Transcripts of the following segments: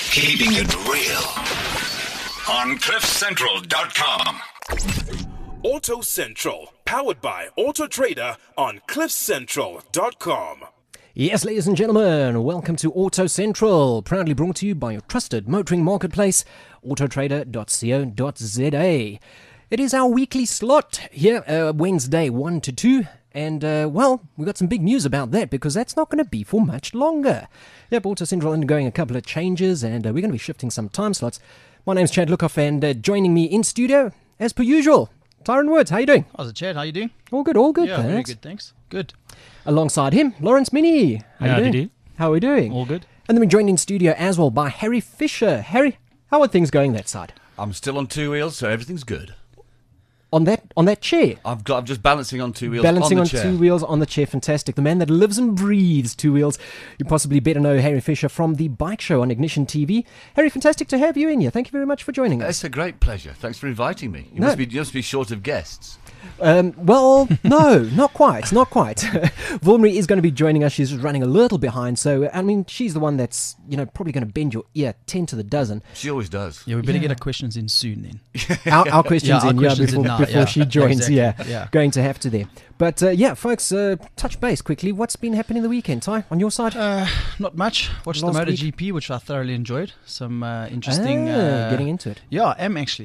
Keeping it real on CliffCentral.com. Auto Central, powered by Auto Trader on CliffCentral.com. Yes, ladies and gentlemen, welcome to Auto Central, proudly brought to you by your trusted motoring marketplace, autotrader.co.za. It is our weekly slot here, Wednesday 1 to 2. And, well, we've got some big news about that because that's not going to be for much longer. Yep, Auto Central undergoing a couple of changes and we're going to be shifting some time slots. My name's Chad Lookoff and joining me in studio, as per usual, Tyron Woods. How you doing? How's it, Chad? How you doing? All good, Yeah, thanks. very good, thanks. Good. Alongside him, Lawrence Minnie. How you doing? How are we doing? All good. And then we're joined in studio as well by Harry Fisher. Harry, how are things going that side? I'm still on two wheels, so everything's good. On that chair? I'm just balancing on two wheels Balancing on on the chair. two wheels on the chair, fantastic. The man that lives and breathes two wheels. You possibly better know Harry Fisher from the Bike Show on Ignition TV. Harry, fantastic to have you in here. Thank you very much for joining us. It's a great pleasure. Thanks for inviting me. You must be short of guests. Well, no, not quite. Vulmary is going to be joining us. She's running a little behind, so, I mean, she's the one that's, probably going to bend your ear 10 to the dozen. She always does. Yeah, we better get our questions in soon then. Our questions our in, questions in before, now, before yeah. she joins, Exactly, yeah. Going to have to there. But, folks, touch base quickly. What's been happening the weekend, Ty, on your side? Not much. Watched Last the week? MotoGP, which I thoroughly enjoyed. Some interesting... getting into it. Yeah, I am actually.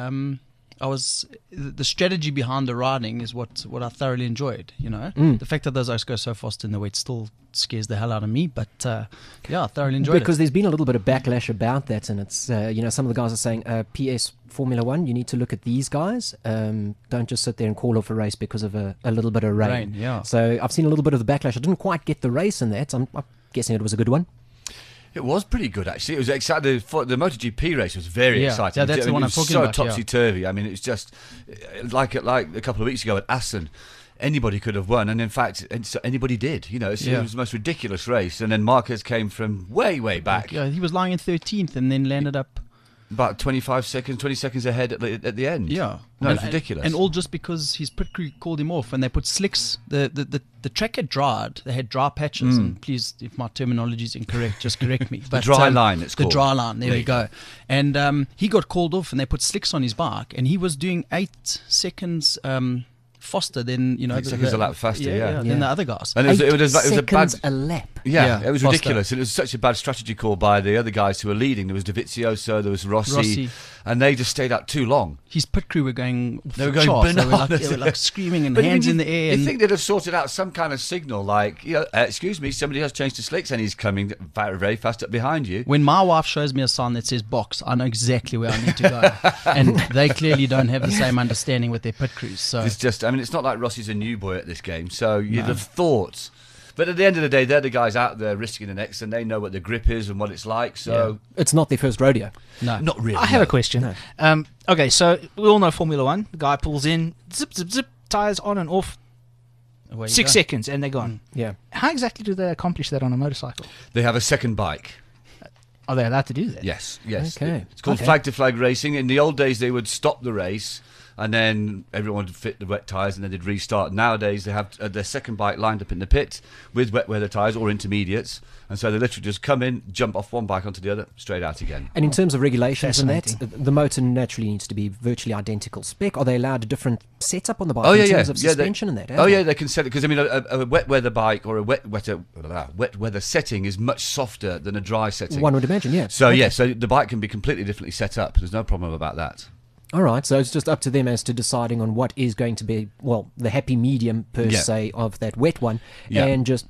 The strategy behind the riding is what I thoroughly enjoyed, The fact that those guys go so fast in the wet still scares the hell out of me, but I thoroughly enjoyed Because there's been a little bit of backlash about that, and it's, some of the guys are saying, PS Formula One, you need to look at these guys. Don't just sit there and call off a race because of a little bit of rain. Yeah. So I've seen a little bit of the backlash. I didn't quite get the race in that. I'm guessing it was a good one. It was pretty good, actually. It was exciting. The MotoGP race was very exciting. Yeah, that's the one I'm talking about. It was so topsy-turvy. I mean, it's just like a couple of weeks ago at Assen. Anybody could have won, and in fact, anybody did. It was the most ridiculous race. And then Marquez came from way, way back. Yeah, he was lying in 13th and then landed up about 20 seconds ahead at the end. Yeah. No, it's ridiculous. And all just because his pit crew called him off and they put slicks. The track had dried. They had dry patches. And please, if my terminology is incorrect, just correct me. The dry line, it's called. The dry line, there we go. And he got called off and they put slicks on his bike. And he was doing 8 seconds faster than, 8 seconds a lap faster, yeah. than the other guys. And it was a bad... a lap. Yeah, it was faster. ridiculous. It was such a bad strategy call by the other guys who were leading. There was Dovizioso, there was Rossi, and they just stayed out too long. His pit crew were going They were going bananas. They were like screaming and hands in the air. You think they'd have sorted out some kind of signal like, excuse me, somebody has changed the slicks and he's coming very, very fast up behind you. When my wife shows me a sign that says box, I know exactly where I need to go. And they clearly don't have the same understanding with their pit crews. So it's just, it's not like Rossi's a new boy at this game, so you'd have thought. But at the end of the day, they're the guys out there risking the next, and they know what the grip is and what it's like. So It's not their first rodeo. no, not really. I have a question. Okay, so we all know Formula One. The guy pulls in, zip, zip, zip, tires on and off, Away you 6 go. seconds, and they're gone. Yeah. How exactly do they accomplish that on a motorcycle? They have a second bike. Are they allowed to do that? Yes. Okay. It's called flag-to-flag racing. In the old days, they would stop the race, and then everyone would fit the wet tyres, and then they'd restart. Nowadays, they have their second bike lined up in the pit with wet weather tyres or intermediates, and so they literally just come in, jump off one bike onto the other, straight out again. And in terms of regulations and that, Fascinating. the motor naturally needs to be virtually identical spec. Are they allowed a different setup on the bike Oh, yeah, in yeah. terms of Yeah, suspension and that? Oh, yeah, they can set it, because, a wet weather bike or a wet weather setting is much softer than a dry setting. One would imagine, yeah. So, Okay. so the bike can be completely differently set up. There's no problem about that. All right, so it's just up to them as to deciding on what is going to be, well, the happy medium, per se, of that wet one, and just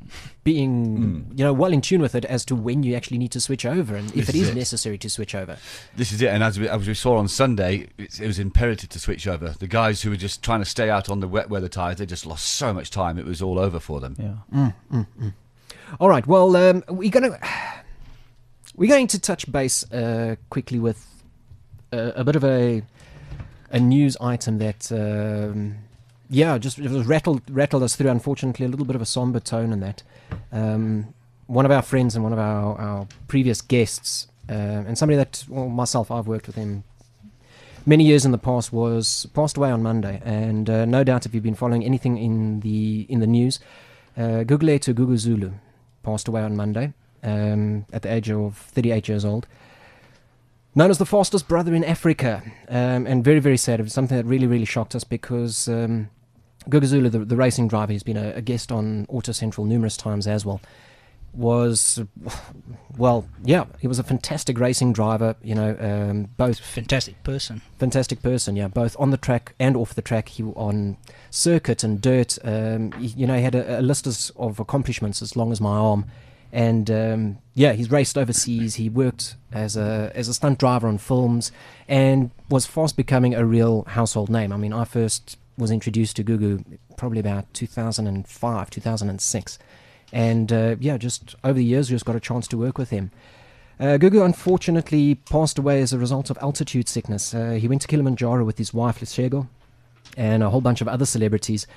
being, well in tune with it as to when you actually need to switch over, and if it is necessary to switch over. This is it, and as we saw on Sunday, it was imperative to switch over. The guys who were just trying to stay out on the wet weather tyres, they just lost so much time, it was all over for them. Yeah. All right, well, we're going to touch base quickly with a bit of a news item that, just it was rattled us through, unfortunately, a little bit of a somber tone in that. One of our friends and one of our previous guests, and somebody that, well, myself, I've worked with him many years in the past, was passed away on Monday. And no doubt if you've been following anything in the news, Gugulethu Guguzulu passed away on Monday at the age of 38 years old. known as the fastest brother in Africa, and very, very sad. It was something that really, really shocked us because Guga Zulu, the racing driver, he's been a guest on Auto Central numerous times as well, was, well, yeah, he was a fantastic racing driver, both Fantastic person. fantastic person, yeah, both on the track and off the track. He on circuit and dirt, he had a list of accomplishments as long as my arm, and he's raced overseas. He worked as a stunt driver on films, and was fast becoming a real household name. I mean, I first was introduced to Gugu probably about 2005, 2006. And just over the years, just got a chance to work with him. Gugu unfortunately passed away as a result of altitude sickness. He went to Kilimanjaro with his wife, Leshego, and a whole bunch of other celebrities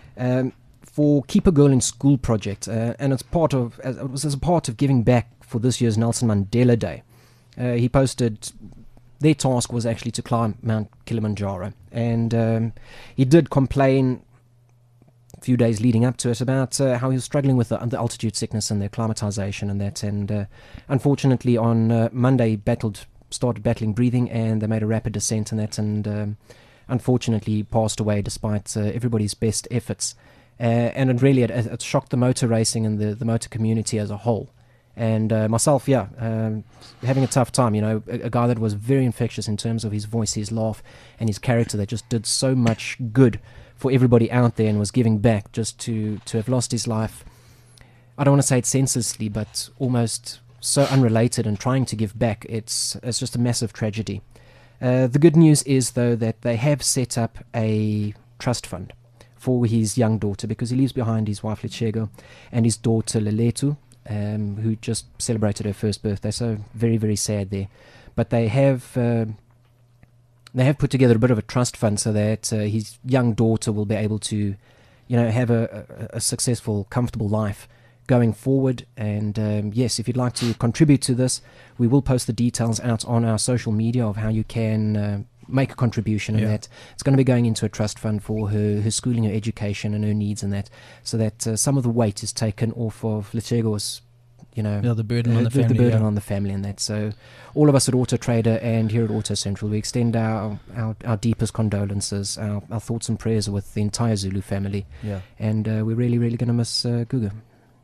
for Keep a Girl in School project. And it was as a part of giving back for this year's Nelson Mandela Day. He posted, their task was actually to climb Mount Kilimanjaro. And he did complain few days leading up to it about how he was struggling with the altitude sickness and the acclimatization and that, and unfortunately on Monday he started battling breathing, and they made a rapid descent and that, and unfortunately passed away despite everybody's best efforts, and it shocked the motor racing and the motor community as a whole. And myself, having a tough time. A guy that was very infectious in terms of his voice, his laugh, and his character, that just did so much good for everybody out there and was giving back. Just to have lost his life, I don't want to say it senselessly, but almost so unrelated and trying to give back, it's just a massive tragedy. The good news is, though, that they have set up a trust fund for his young daughter, because he leaves behind his wife Lechego and his daughter Leletu, who just celebrated her first birthday. So very, very sad there. But they have put together a bit of a trust fund so that his young daughter will be able to, have a successful, comfortable life going forward. And yes, if you'd like to contribute to this, we will post the details out on our social media of how you can make a contribution, and that it's going to be going into a trust fund for her schooling, her education, and her needs, and that, so that some of the weight is taken off of Lechego's, the burden on the family. The burden on the family, and that. So all of us at Auto Trader and here at Auto Central, we extend our deepest condolences, our thoughts and prayers with the entire Zulu family. Yeah. And we're really, really going to miss Guga.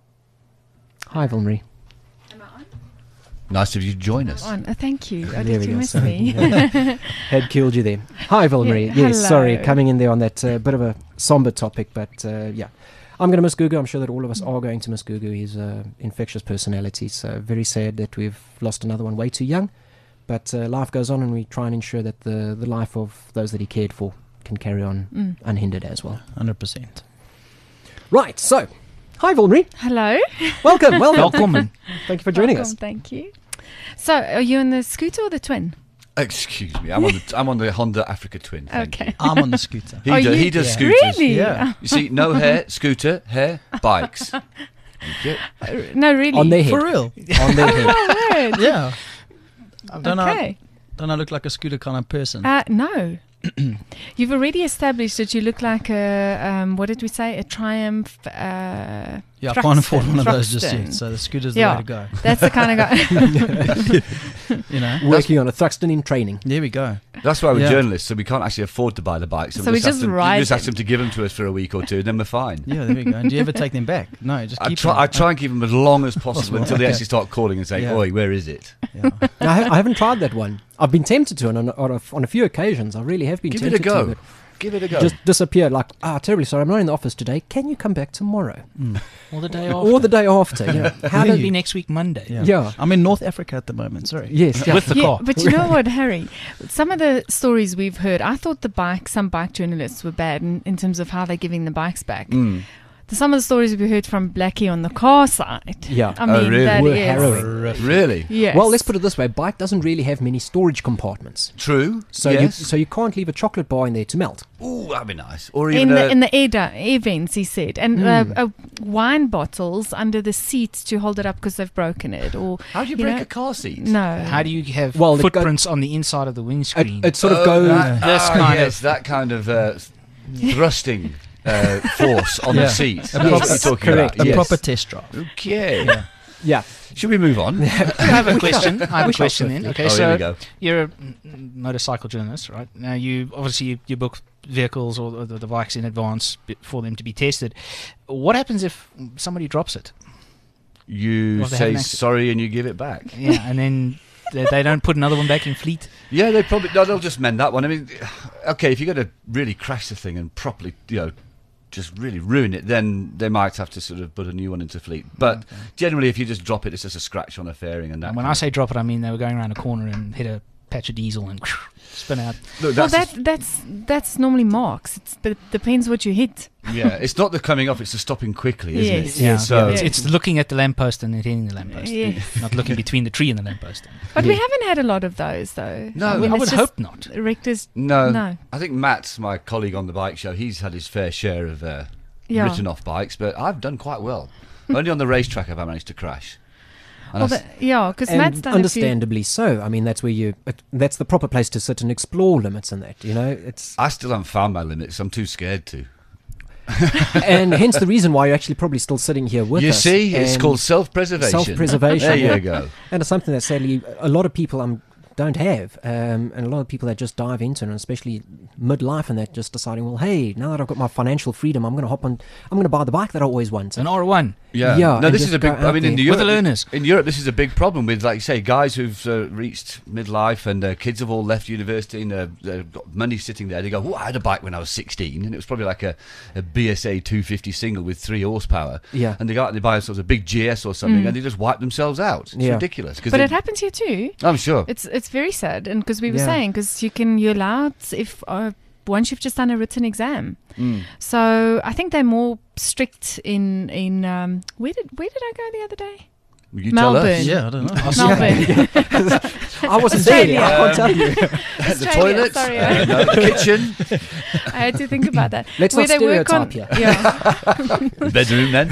Hi, Vilmarie. Am I on? Nice of you to join us. On. Thank you. There Did we you go. miss Sorry. me? Had killed you there. Hi, Vilmarie. Yeah, Yes, hello. sorry, coming in there on that bit of a somber topic, but I'm going to miss Gugu. I'm sure that all of us are going to miss Gugu. He's an infectious personality, so very sad that we've lost another one way too young. But life goes on, and we try and ensure that the life of those that he cared for can carry on unhindered as well. 100%. Right, so, hi, Vilmarie. Hello. Welcome. Welcome. Thank you for joining Welcome, us. Thank you. So, are you in the scooter or the twin? Excuse me, I'm on the Honda Africa Twin. Thank Okay. I'm on the scooter. you. Are He you- does Yeah. scooters. Really? Yeah. You see, no hair, scooter, hair, bikes. Thank you. No, really. On their head. For real? On their head. Oh, word. Yeah. Don't Okay. I look like a scooter kind of person? No. You've already established that you look like a, what did we say? A Triumph. Yeah, I can't afford one of those just Thruxton. yet. So the scooter's the Yeah. way to go. That's the kind of guy. Working on a Thruxton in training. There we go. That's why we're Yeah. journalists, so we can't actually afford to buy the bikes. So we just ride ask them. them to give them to us for a week or two, then we're fine. Yeah, there we go. And do you ever take them back? No, just I keep try and keep them as long as possible Possible, until they okay. actually start calling and saying, Yeah. "Oi, where is it?" Yeah. I haven't tried that one. I've been tempted to, and on a few occasions, I really have been Give tempted it a go. to. But Give it a go. just disappear, like, terribly sorry, I'm not in the office today. Can you come back tomorrow? Or the day after. Or the day after. Yeah. How It'll did be next week, Monday. Yeah. I'm in North Africa at the moment. Sorry. Yes. Yeah. With the car. But you know what, Harry? Some of the stories we've heard, I thought some bike journalists were bad in terms of how they're giving the bikes back. Some of the stories we heard from Blackie on the car side. Yeah. I mean, really? that Were is. harrowing. Really? Yes. Well, let's put it this way: bike doesn't really have many storage compartments, True. so yes. you can't leave a chocolate bar in there to melt. Ooh, that'd be nice. Or even in the air vents, he said, and wine bottles under the seats to hold it up because they've broken it. Or how do you break a car seat? No. How do you have Well, it footprints on the inside of the windscreen? It sort of goes. This kind yes, of- that kind of thrusting force on the Yeah. seat. A That's proper- what you're talking correct, about. A yes. proper test drive. Okay. Yeah. Should we move on? I have a question. I have a question then. Okay, Oh, here we so go. you're a motorcycle journalist, right? Now you obviously you book vehicles or the bikes in advance for them to be tested. What happens if somebody drops it? You Well, they have say an accident. sorry and you give it back. Yeah, and then they don't put another one back in fleet. Yeah, they'll just mend that one. I mean, okay, if you're going to really crash the thing and properly, just really ruin it, then they might have to sort of put a new one into fleet. But generally, if you just drop it, it's just a scratch on a fairing and that. And when I say drop it, I mean they were going around a corner and hit a patch of diesel and spin out. Look, Well, that's that's normally marks. It depends what you hit. yeah, it's not the coming off; it's the stopping quickly, isn't Yes. it? Yeah, So it's looking at the lamppost and then hitting the lamppost, Yes. not looking between the tree and the lamppost. But we haven't had a lot of those, though. No, I mean, would it's just hope not. Rectors. no, No. I think Matt, my colleague on the bike show, he's had his fair share of Yeah. written off bikes, but I've done quite well. Only on the racetrack have I managed to crash. And Well, I s- because Matt's And done understandably so. I mean, that's where that's the proper place to sit and explore limits and that. It's I still haven't found my limits. I'm too scared to. and hence the reason why you're actually probably still sitting here with You us. see, it's and called self-preservation. self-preservation. There yeah. you go. And it's something that sadly a lot of people don't have, and a lot of people that just dive into it, and especially midlife, and that just deciding, well, hey, now that I've got my financial freedom, I'm going to hop on, I'm going to buy the bike that I always wanted. An R1 Yeah. Yeah, No, and this just is a big. go out I mean, in there. Europe, with the learners. in Europe, this is a big problem with, like you say, guys who've reached midlife and their kids have all left university and they've got money sitting there. They go, "Oh, I had a bike when I was 16, and it was probably like a BSA 250 single with 3 horsepower." Yeah. And they go out and they buy themselves a big GS or something, and they just wipe themselves out. It's Yeah. ridiculous. But it happens here too. I'm sure. It's very sad, and because we were Yeah. saying, because you're allowed if once you've just done a written exam. Mm. So I think they're more strict in where did I go the other day? You Melbourne. tell us. Yeah, I don't know. Melbourne. I wasn't Australia. there. I can't tell you. The Australia, toilets, sorry. no, the kitchen, I had to think about that. Let's Where not they work on, stereotype here. yeah, the bedroom then.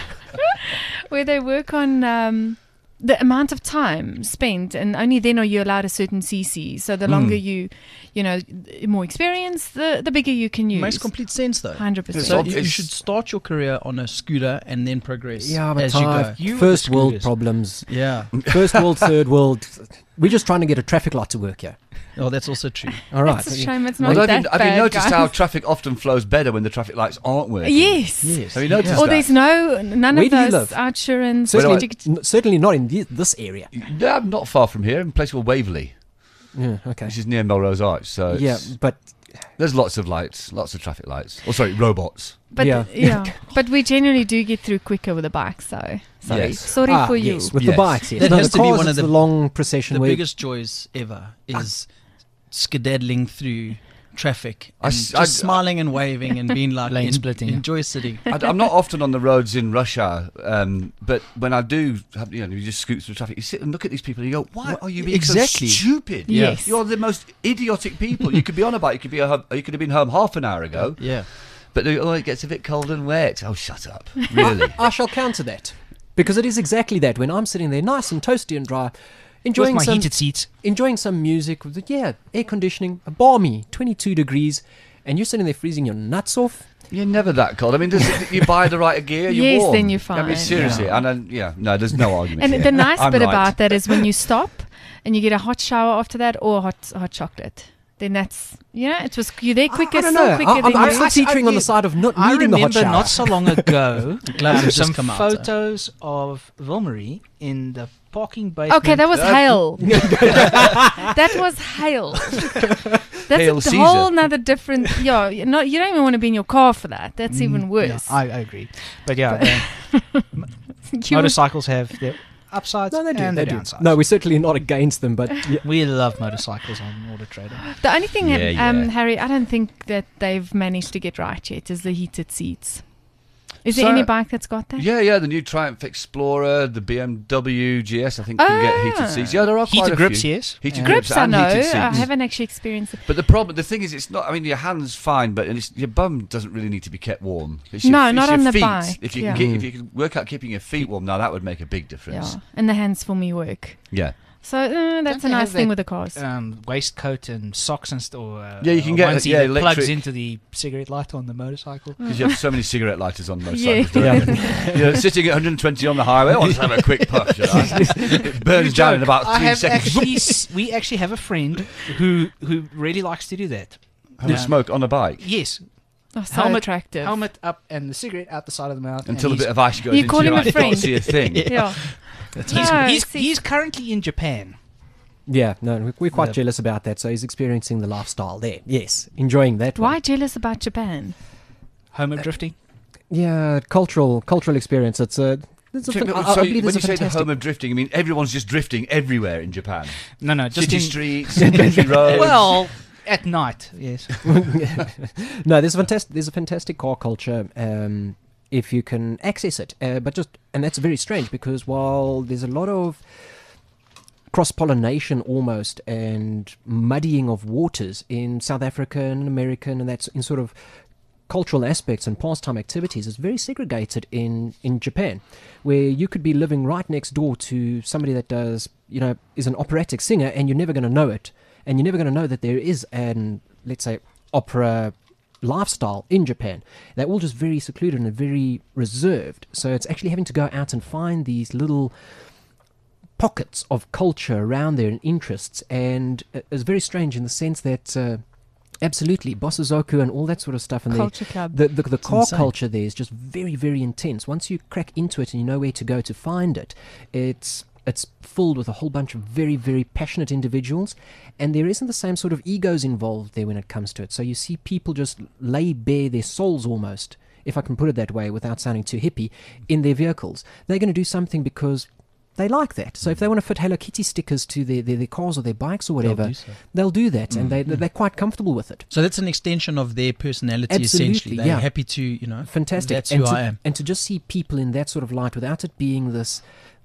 where they work on the amount of time spent, and only then are you allowed a certain CC. So the longer you more experience, the bigger you can use. Makes complete sense though. 100%. So It's- you should start your career on a scooter and then progress Yeah, but as you go. You first with the world scooters. problems. Yeah. First world, third world. We're just trying to get a traffic light to work here. Oh, that's also true. All right. It's a shame it's Well, not have that you bad, noticed guys. how traffic often flows better when the traffic lights aren't working? Yes. Have you noticed Or that? there's none Where of do you those live? outsurance. Certainly not in this area. Yeah, I'm not far from here, in a place called Waverley, Yeah, okay. which is near Melrose Arch. So Yeah, it's- but there's lots of lights, lots of traffic lights. Oh, sorry, robots. But Yeah. but we generally do get through quicker with a bike. So sorry, Yes. sorry for you. yes, with Yes. the bikes. Yes. That No, has the to be cars, one of it's the- the long procession. The where biggest joys ever is skedaddling through traffic I and s- just I- smiling and waving and being like, Lane splitting. enjoy sitting. I'm not often on the roads in rush hour, but when I do, you just scoot through traffic, you sit and look at these people and you go, why are you being Exactly. so stupid? Yes. You're the most idiotic people. You could be on a bike, you could have been home half an hour ago, Yeah. but it gets a bit cold and wet. Oh, shut up. Really? I shall counter that because it is exactly that. When I'm sitting there, nice and toasty and dry, With enjoying my some heated seats. enjoying some music with air conditioning, a balmy 22 degrees, and you're sitting there freezing your nuts off. You're never that cold. I mean, you buy the right gear, you're Yes, warm. then you're I fine, mean, seriously. yeah. And no, there's no argument And here. the nice I'm bit right. about that is when you stop and you get a hot shower after that or hot chocolate. Then that's you're there quicker, I don't so know. quicker I'm than still you. teetering on the side of not I needing the hot remember shower. not so long ago Gloves have some just come out, photos of Wilmarie in the parking basement. Okay, that was hail. That was hail. That's Hail a Caesar. whole nother different. Yeah, you don't even want to be in your car for that. That's even Yeah, worse. I agree. But yeah, You- motorcycles have their upsides No, they do. and They their do. downsides. No, we're certainly not against them, but yeah. We love motorcycles on Auto Trader. The only thing, Yeah, yeah. Harry, I don't think that they've managed to get right yet is the heated seats. Is there So- any bike that's got that? Yeah, the new Triumph Explorer, the BMW GS, I think can get heated seats. Yeah, there are quite Heated a grips, few. yes. Heated Yeah. grips Grips, I and know. heated seats. I haven't actually experienced it. But the thing is, it's not. I mean, your hand's fine, but your bum doesn't really need to be kept warm. It's No, it's not your on the feet. bike, If you yeah. can if you can work out keeping your feet warm, now that would make a big difference. Yeah, and the hands for me work. Yeah. So Don't that's a they nice have thing that, with the cars. Waistcoat and socks and Yeah, you can get onesie that plugs electric. into the cigarette lighter on the motorcycle. Because you have so many cigarette lighters on motorcycles. Yeah. don't you? You're sitting at 120 on the highway. Oh, let's have a quick puff. Shall I? It burns down in about 3 seconds. We actually have a friend who really likes to do that. Have a smoke on a bike Yes, Oh, so attractive. helmet up and the cigarette out the side of the mouth. until a and bit of ice goes You into call your him a eye. You can't friend. see a thing. Yeah. he's currently in Japan. Yeah, no, we're quite Yeah. jealous about that. So he's experiencing the lifestyle there. Yes, enjoying that. Why one. jealous about Japan? Homo drifting. Yeah, cultural experience. It's a. It's a So, fan- I so believe when it's you a say the fantastic. home of drifting, I mean everyone's just drifting everywhere in Japan. No, just City in streets, country roads. well at night. Yes. No, there's a fantastic car culture if you can access it. But that's very strange because while there's a lot of cross-pollination almost and muddying of waters in South Africa and American and that's in sort of cultural aspects and pastime activities, it's very segregated in Japan, where you could be living right next door to somebody that is an operatic singer and you're never going to know it, and you're never going to know that there is an, let's say, opera lifestyle in Japan. They're all just very secluded and very reserved. So it's actually having to go out and find these little pockets of culture around there and interests, and it's very strange in the sense that absolutely Bosazoku and all that sort of stuff and Culture club. the car insane. culture there is just very, very intense. Once you crack into it and you know where to go to find it, it's filled with a whole bunch of very, very passionate individuals, and there isn't the same sort of egos involved there when it comes to it. So you see people just lay bare their souls almost, if I can put it that way without sounding too hippie, in their vehicles. They're going to do something because they like that. So if they want to fit Hello Kitty stickers to their cars or their bikes or whatever, do so. they'll do that, and they're quite comfortable with it. So that's an extension of their personality, Absolutely, essentially. They're yeah. happy to, Fantastic. that's and who to, I am. And to just see people in that sort of light without it being this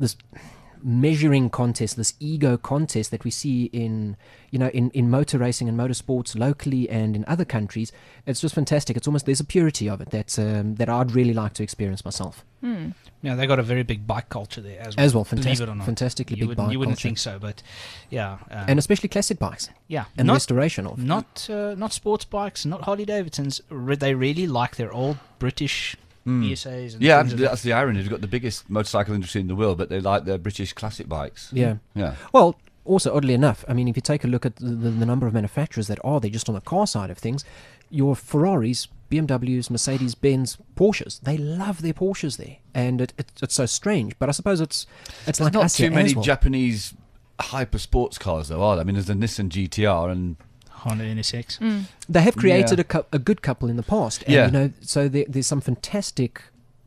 measuring contest, this ego contest that we see in motor racing and motorsports locally and in other countries, it's just fantastic. It's almost, there's a purity of it that I'd really like to experience myself. Yeah, they got a very big bike culture there as well. Believe it or not. Fantastically You big bike you wouldn't culture. think so, but yeah. And especially classic bikes yeah, and not restoration of. not sports bikes, not Harley Davidsons. They really like their old British ESAs. And Yeah, things of that. that's the irony. They've got the biggest motorcycle industry in the world, but they like their British classic bikes. Yeah. Yeah. Well, also, oddly enough, I mean, if you take a look at the number of manufacturers that are there just on the car side of things, your Ferraris, BMWs, Mercedes-Benz, Porsches, they love their Porsches there. And it's so strange, but I suppose it's There's like not us too here many as well. Japanese hyper sports cars, though, are there? I mean, there's the Nissan GTR and Honda NSX. They have created Yeah. a good couple in the past. And, Yeah. so there's some fantastic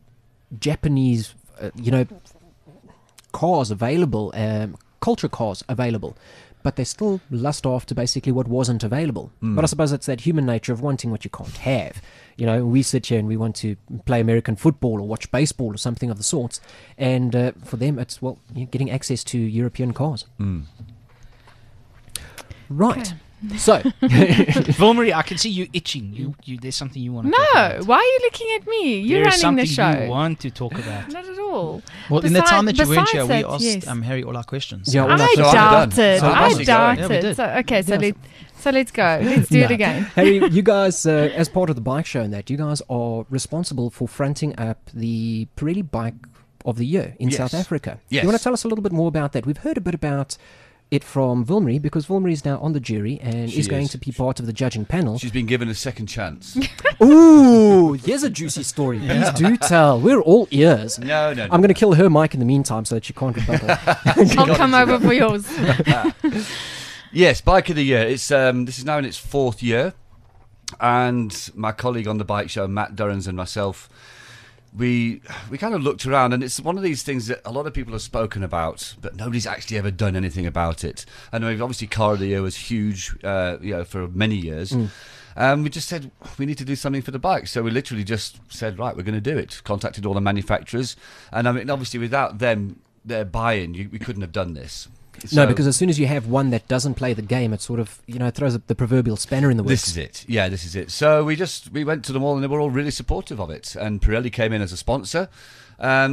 Japanese, cars available, culture cars available, but they still lust after basically what wasn't available. But I suppose it's that human nature of wanting what you can't have. We sit here and we want to play American football or watch baseball or something of the sorts, and for them it's, well, you're getting access to European cars. Right. Okay. So, Vilmarie, I can see you itching. You there's something you want to talk No, about. why are you looking at me? You're There's running the something show. you want to talk about. Not at all. Well, in the time that you weren't here, we besides asked that, yes. Harry all our questions. Yeah, well, I So I'm doubt done. it. So I basically, doubt yeah, we it. did. So, okay, so Yeah. let's go. Let's do it No. again. Harry, you guys, as part of the bike show and that, you guys are responsible for fronting up the Pirelli Bike of the Year in Yes. South Africa. Yes. You want to tell us a little bit more about that? We've heard a bit about it from Vilmarie, because Vilmarie is now on the jury and She is going is. to be part of the judging panel. she's been given a second chance. Ooh, here's a juicy story. Please do tell. We're all ears. No. I'm going to kill her mic in the meantime so that she can't rebuttal. I'll come over for yours. Yes, Bike of the Year. It's this is now in its 4th year, and my colleague on the bike show, Matt Durrans, and myself, we kind of looked around, and it's one of these things that a lot of people have spoken about, but nobody's actually ever done anything about it. And obviously, Car of the Year was huge, for many years. We just said we need to do something for the bike, so we literally just said, right, we're going to do it. Contacted all the manufacturers, and I mean, obviously, without them, their buy-in, we couldn't have done this. No, So- because as soon as you have one that doesn't play the game, it sort of, throws up the proverbial spanner in the works. This is it. Yeah, this is it. So we went to them all, and they were all really supportive of it. And Pirelli came in as a sponsor.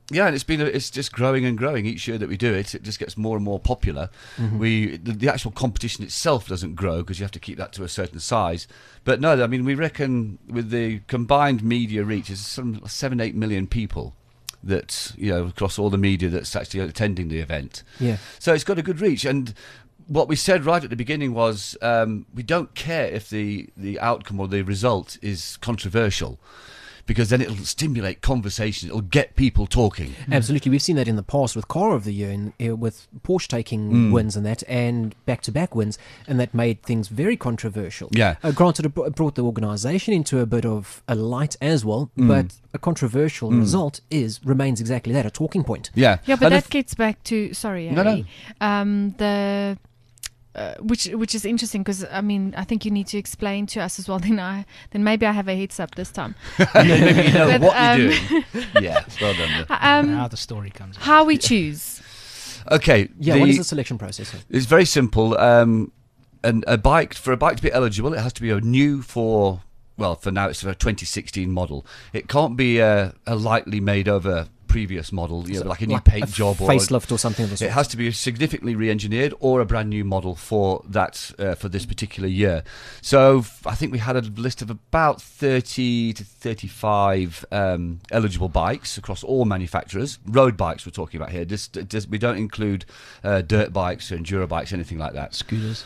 Yeah, and it's just growing and growing each year that we do it. It just gets more and more popular. The actual competition itself doesn't grow because you have to keep that to a certain size. But no, I mean, we reckon with the combined media reach, is some 7-8 million people that, you know, across all the media that's actually attending the event. Yeah. So it's got a good reach. And what we said right at the beginning was we don't care if the outcome or the result is controversial, because then it'll stimulate conversation. It'll get people talking. Absolutely. We've seen that in the past with Car of the Year, with Porsche taking wins and that, and back-to-back wins, and that made things very controversial. Yeah. Granted, it brought the organisation into a bit of a light as well, but a controversial result remains exactly that, a talking point. Yeah. Yeah, but And that gets back to sorry, No, Harry. The which is interesting because I mean I think you need to explain to us as well. Then maybe I have a heads up this time. maybe you know But, what you're doing. Yeah, well done. Now the story comes in. How we choose. Okay. Yeah, what is the selection process? It's very simple. And for a bike to be eligible, it has to be a new for now it's a 2016 model. It can't be a lightly made over previous model, you know, like a new paint job or facelift or something of the it sort. has to be significantly re-engineered or a brand new model for that for this particular year. So I think we had a list of about 30 to 35 eligible bikes across all manufacturers. Road bikes we're talking about here. Just we don't include dirt bikes or enduro bikes, anything like that. Scooters.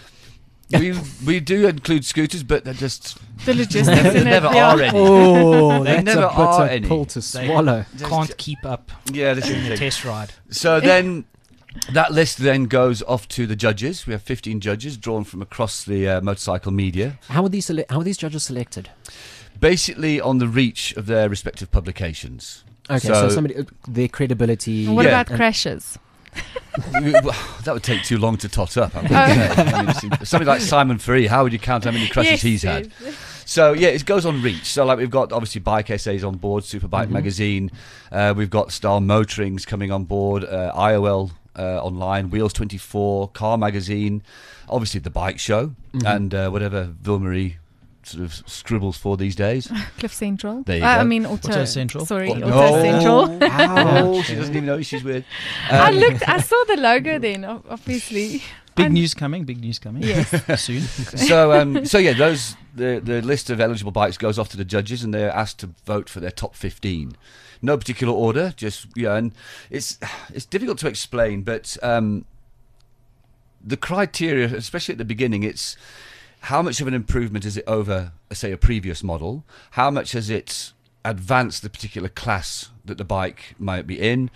We do include scooters, but they're just The logistics there in it. never yeah. are any. Oh, They that's never a are bitter any. pill to swallow. Can't keep up Yeah, this in is the the thing. test ride. So then that list then goes off to the judges. We have 15 judges drawn from across the motorcycle media, How are these judges selected? basically on the reach of their respective publications. Okay, so somebody their credibility. What Yeah. about crashes? That would take too long to tot up. I mean, somebody like Simon Free, how would you count how many crashes Yes, he's had? So yeah, it goes on reach. So like we've got obviously Bike Essays on board, Superbike magazine. We've got Star Motorings coming on board, IOL online, Wheels 24, Car Magazine, obviously the Bike Show, and whatever Ville-Marie sort of scribbles for these days. Cliff Central. There you I go. mean Auto Central. Sorry, Oh, Auto no. Central. Ow, she doesn't even know she's weird. I saw the logo then, obviously. Big And- news coming. Yes. Soon. So yeah, the list of eligible bikes goes off to the judges, and they're asked to vote for their top 15. No particular order, just and it's difficult to explain, but the criteria, especially at the beginning, it's how much of an improvement is it over, say, a previous model? How much has it advanced the particular class that the bike might be in?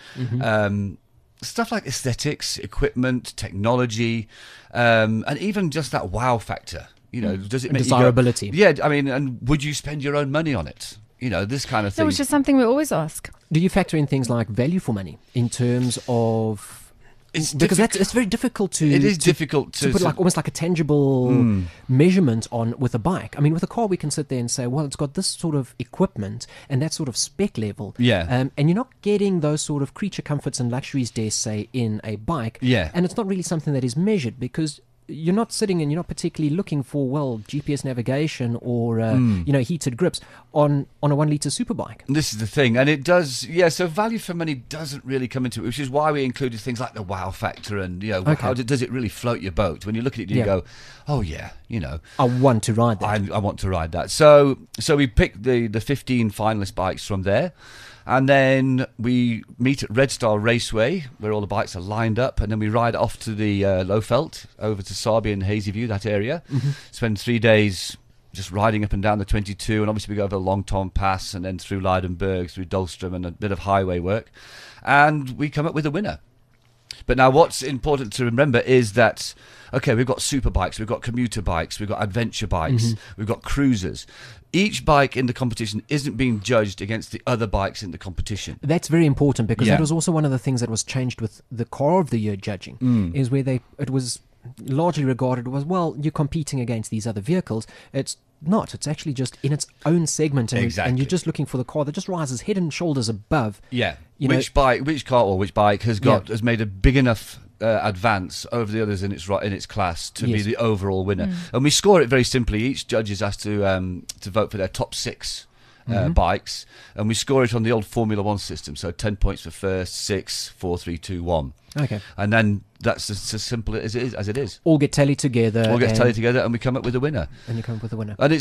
Stuff like aesthetics, equipment, technology, and even just that wow factor. You know, does it make Desirability. You go, yeah, I mean, and would you spend your own money on it? You know, this kind of That thing. was just something we always ask. Do you factor in things like value for money in terms of? Because it's very difficult to. It is difficult to put like almost like a tangible measurement on with a bike. I mean, with a car, we can sit there and say, well, it's got this sort of equipment and that sort of spec level. Yeah. And you're not getting those sort of creature comforts and luxuries, dare say, in a bike. Yeah. And it's not really something that is measured because you're not sitting and you're not particularly looking for, well, GPS navigation or, heated grips on a 1 litre superbike. This is the thing, and it does, so value for money doesn't really come into it, which is why we included things like the wow factor and, how does it really float your boat? When you look at it, you go, oh yeah, I want to ride that. I want to ride that. So we picked the 15 finalist bikes from there, and then we meet at Red Star Raceway, where all the bikes are lined up, and then we ride off to the Lowveld, over to Sarby and Hazyview, that area, spend 3 days just riding up and down the 22, and obviously we go over the Longtom Pass and then through Leidenburg, through Dulstrom, and a bit of highway work, and we come up with a winner. But now what's important to remember is that, okay, we've got super bikes, we've got commuter bikes, we've got adventure bikes, we've got cruisers. Each bike in the competition isn't being judged against the other bikes in the competition. That's very important because Yeah. that was also one of the things that was changed with the Car of the Year judging, is where it was largely regarded as, well, you're competing against these other vehicles. It's not. It's actually just in its own segment, and Exactly. you're just looking for the car that just rises head and shoulders above. Yeah. You know- Which car or which bike has made a big enough advance over the others in its class to be Yes. the overall winner. And we score it very simply. Each judge is asked to vote for their top 6 bikes, and we score it on the old Formula One system. So 10 points for first, 6, 4, 3, 2, 1. Okay. And then that's as simple as it is. All get tallied together. All get tallied together, and we come up with a winner. And you come up with a winner. And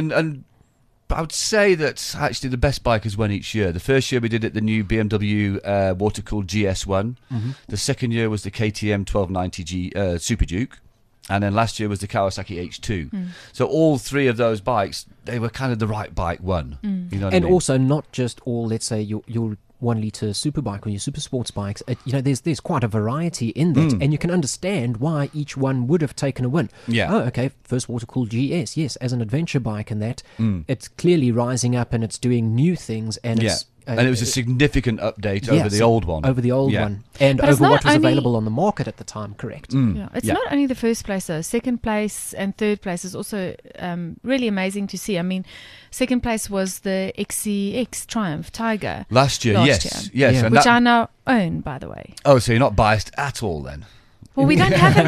I would say that actually the best bike has won each year. The first year we did it the new BMW water-cooled GS1. The second year was the KTM 1290 Super Duke. And then last year was the Kawasaki H2. So all three of those bikes, they were kind of the right bike won. You know what I And mean? also not just all, let's say, your 1 litre superbike or your super sports bikes. There's quite a variety in that, and you can understand why each one would have taken a win. Yeah. Oh, okay. First water-cooled GS, yes, as an adventure bike, and that it's clearly rising up and it's doing new things, and it's. And it was a significant update over the old one. Over the old one. And But it's over not what was only- available on the market at the time, correct? Yeah, it's Yeah. not only the first place though. Second place and third place is also really amazing to see. I mean, second place was the XCX Triumph Tiger Last year, Last yes. year. Yes. And which that, I now own, by the way. oh, so you're not biased at all then? Well, we don't have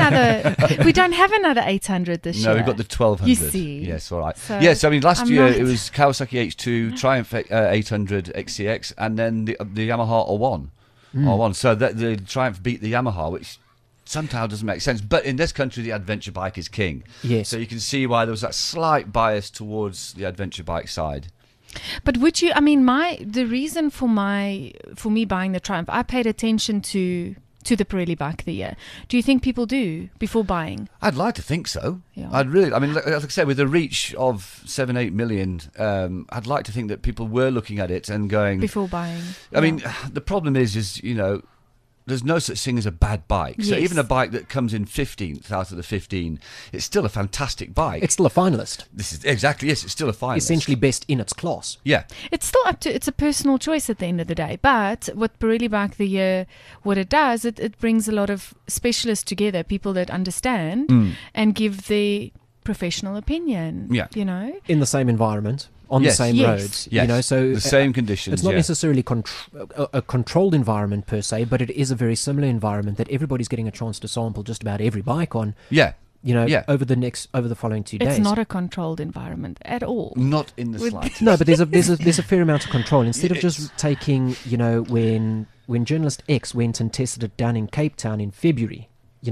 another 800 this year. No, we've got the 1200. You see. Yes, all right. So yes, I mean, last I'm year not- it was Kawasaki H2, Triumph 800 XCX, and then the Yamaha R1. R1. So the Triumph beat the Yamaha, which somehow doesn't make sense. But in this country, the adventure bike is king. Yes. So you can see why there was that slight bias towards the adventure bike side. But would you? I mean, the reason for me buying the Triumph, I paid attention to the Pirelli bike of the year. Do you think people do before buying? I'd like to think so. Yeah. I mean, like I said, with a reach of 7-8 million, I'd like to think that people were looking at it and going. Before buying. I mean, the problem is there's no such thing as a bad bike. So Yes. even a bike that comes in 15th out of the 15, it's still a fantastic bike. It's still a finalist. This is exactly, yes, it's still a finalist. Essentially best in its class. Yeah. It's still it's a personal choice at the end of the day. But what Pirelli Bike of the Year, what it does, it brings a lot of specialists together, people that understand and give their professional opinion. Yeah. You know? In the same environment, on Yes. the same Yes. roads. Yes. So the same conditions. it's not yeah. necessarily a controlled environment per se, but it is a very similar environment that everybody's getting a chance to sample just about every bike on. Yeah. Yeah. Over the following 2 days. It's not a controlled environment at all. Not in the With- slightest. No, but there's a fair amount of control. Instead of just taking, when journalist X went and tested it down in Cape Town in February,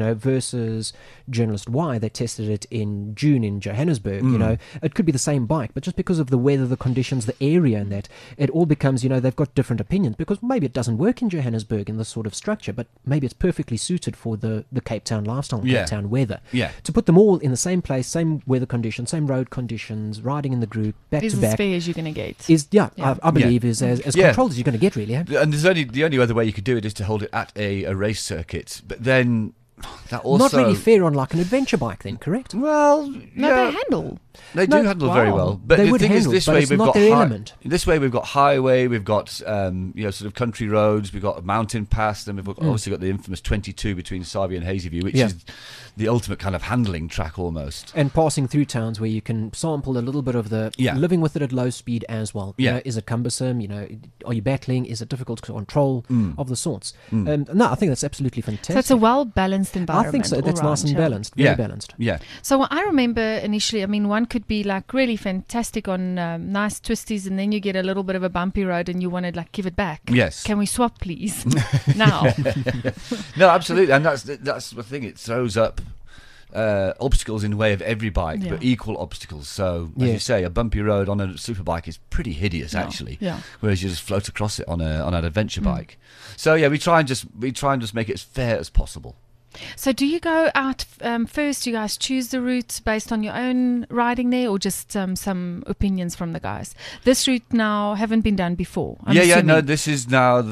versus journalist Y, they tested it in June in Johannesburg. It could be the same bike, but just because of the weather, the conditions, the area, and that, it all becomes, they've got different opinions, because maybe it doesn't work in Johannesburg in this sort of structure, but maybe it's perfectly suited for the Cape Town lifestyle, Yeah. Cape Town weather. Yeah. To put them all in the same place, same weather conditions, same road conditions, riding in the group, back Is to as back, fair as you're going to get. is Yeah. I believe is as Yeah. controlled as you're going to get, really. Eh? And the only other way you could do it is to hold it at a race circuit. But then that also... Not really fair on like an adventure bike, then, correct? Well, No, yeah. they handle. They do No, handle very wow. well, but They the would thing handle, is, this but way it's we've not got their element. This way we've got highway, we've got sort of country roads, we've got a mountain pass, and we've obviously got the infamous 22 between Sabi and Hazyview, which Yeah. is the ultimate kind of handling track almost. And passing through towns where you can sample a little bit of the Yeah. living with it at low speed as well. Yeah. Is it cumbersome? Are you battling? Is it difficult to control? Of the sorts. No, I think that's absolutely fantastic. So it's a well balanced environment. I think so. That's all nice round, and yeah. balanced. Very Yeah. balanced. Yeah, So I remember initially, I mean, one could be like really fantastic on nice twisties, and then you get a little bit of a bumpy road, and you want to like give it back. Yes. Can we swap, please? Now. no, absolutely, and that's the thing. It throws up obstacles in the way of every bike, Yeah. but equal obstacles. So, as you Yes. say, a bumpy road on a superbike is pretty hideous, actually. Yeah. Whereas you just float across it on an adventure bike. So yeah, we try and just make it as fair as possible. So do you go out first? Do you guys choose the route based on your own riding there, or just some opinions from the guys? This route now haven't been done before. I'm No, assuming. this is now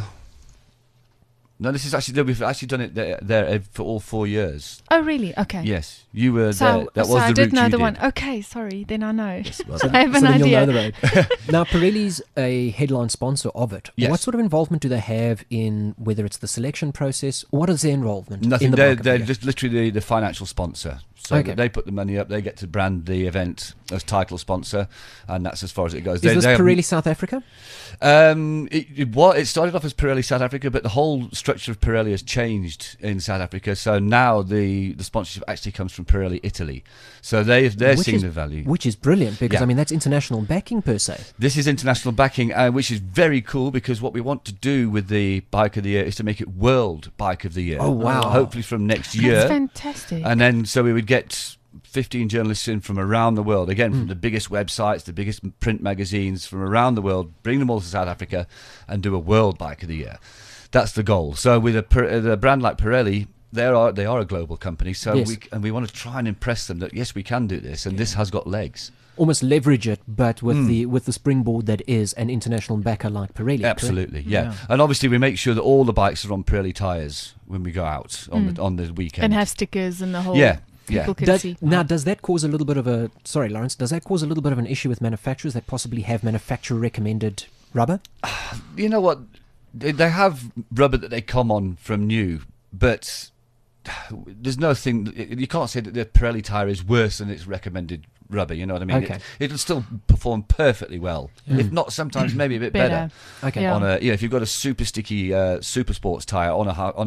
this is actually we've actually done it there for all 4 years. Oh, really? Okay. Yes, you were So, there. That so was I the did route know you the did. one. Okay, sorry. Then I know. well I have an so then idea. you'll know the road. Now, Pirelli's a headline sponsor of it. Yes. What sort of involvement do they have in whether it's the selection process? What is their involvement Nothing. in the They're bike of the year? just literally the financial sponsor. So Okay. they put the money up. They get to brand the event as title sponsor, and that's as far as it goes. Is this Pirelli South Africa? It started off as Pirelli South Africa, but the whole structure of Pirelli has changed in South Africa. So now the sponsorship actually comes from Pirelli Italy. So they're seeing the value. Which is brilliant because, Yeah. I mean, that's international backing per se. This is international backing, which is very cool because what we want to do with the Bike of the Year is to make it World Bike of the Year. Oh, wow. Hopefully from next year. That's fantastic. And then so we would get 15 journalists in from around the world, again, from the biggest websites, the biggest print magazines from around the world, bring them all to South Africa and do a World Bike of the Year. That's the goal. So with a brand like Pirelli, they are a global company, so Yes. we want to try and impress them that yes, we can do this, and this has got legs. Almost leverage it, but with the springboard that is an international backer like Pirelli. correct? Absolutely, yeah. And obviously we make sure that all the bikes are on Pirelli tyres when we go out on the weekend. and have stickers and the whole. Yeah, People could Does, see. now, does that cause a little bit of a... Sorry, Lawrence. Does that cause a little bit of an issue with manufacturers that possibly have manufacturer-recommended rubber? You know what? They have rubber that they come on from new, but there's no thing. You can't say that the Pirelli tyre is worse than its recommended rubber. You know what I mean? Okay. It'll still perform perfectly well, if not sometimes maybe a bit better. Okay. Yeah. On if you've got a super sticky super sports tyre on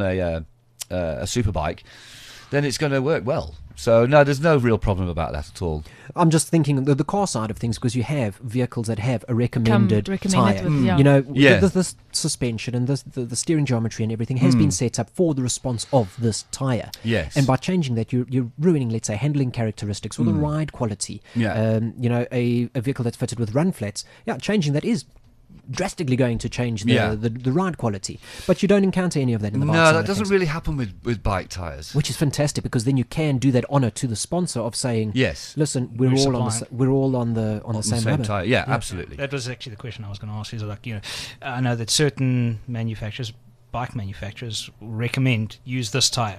a super bike, then it's going to work well. So no, there's no real problem about that at all. I'm just thinking the car side of things because you have vehicles that have a recommended recommended tyre. with- yeah. You know, Yeah. the suspension and the steering geometry and everything has been set up for the response of this tyre. Yes. And by changing that, you're ruining, let's say, handling characteristics or the ride quality. Yeah. You know, a vehicle that's fitted with run flats. Yeah, changing that is drastically going to change the ride quality. But you don't encounter any of that in the bike No, side that of doesn't things. really happen with bike tyres. Which is fantastic because then you can do that honour to the sponsor of saying, Yes. listen, we're We're all on the supplying. we're all on the On the same same rubber. tyre. Yeah, absolutely. That was actually the question I was going to ask. Is like, you know, I know that certain manufacturers, bike manufacturers, recommend use this tire.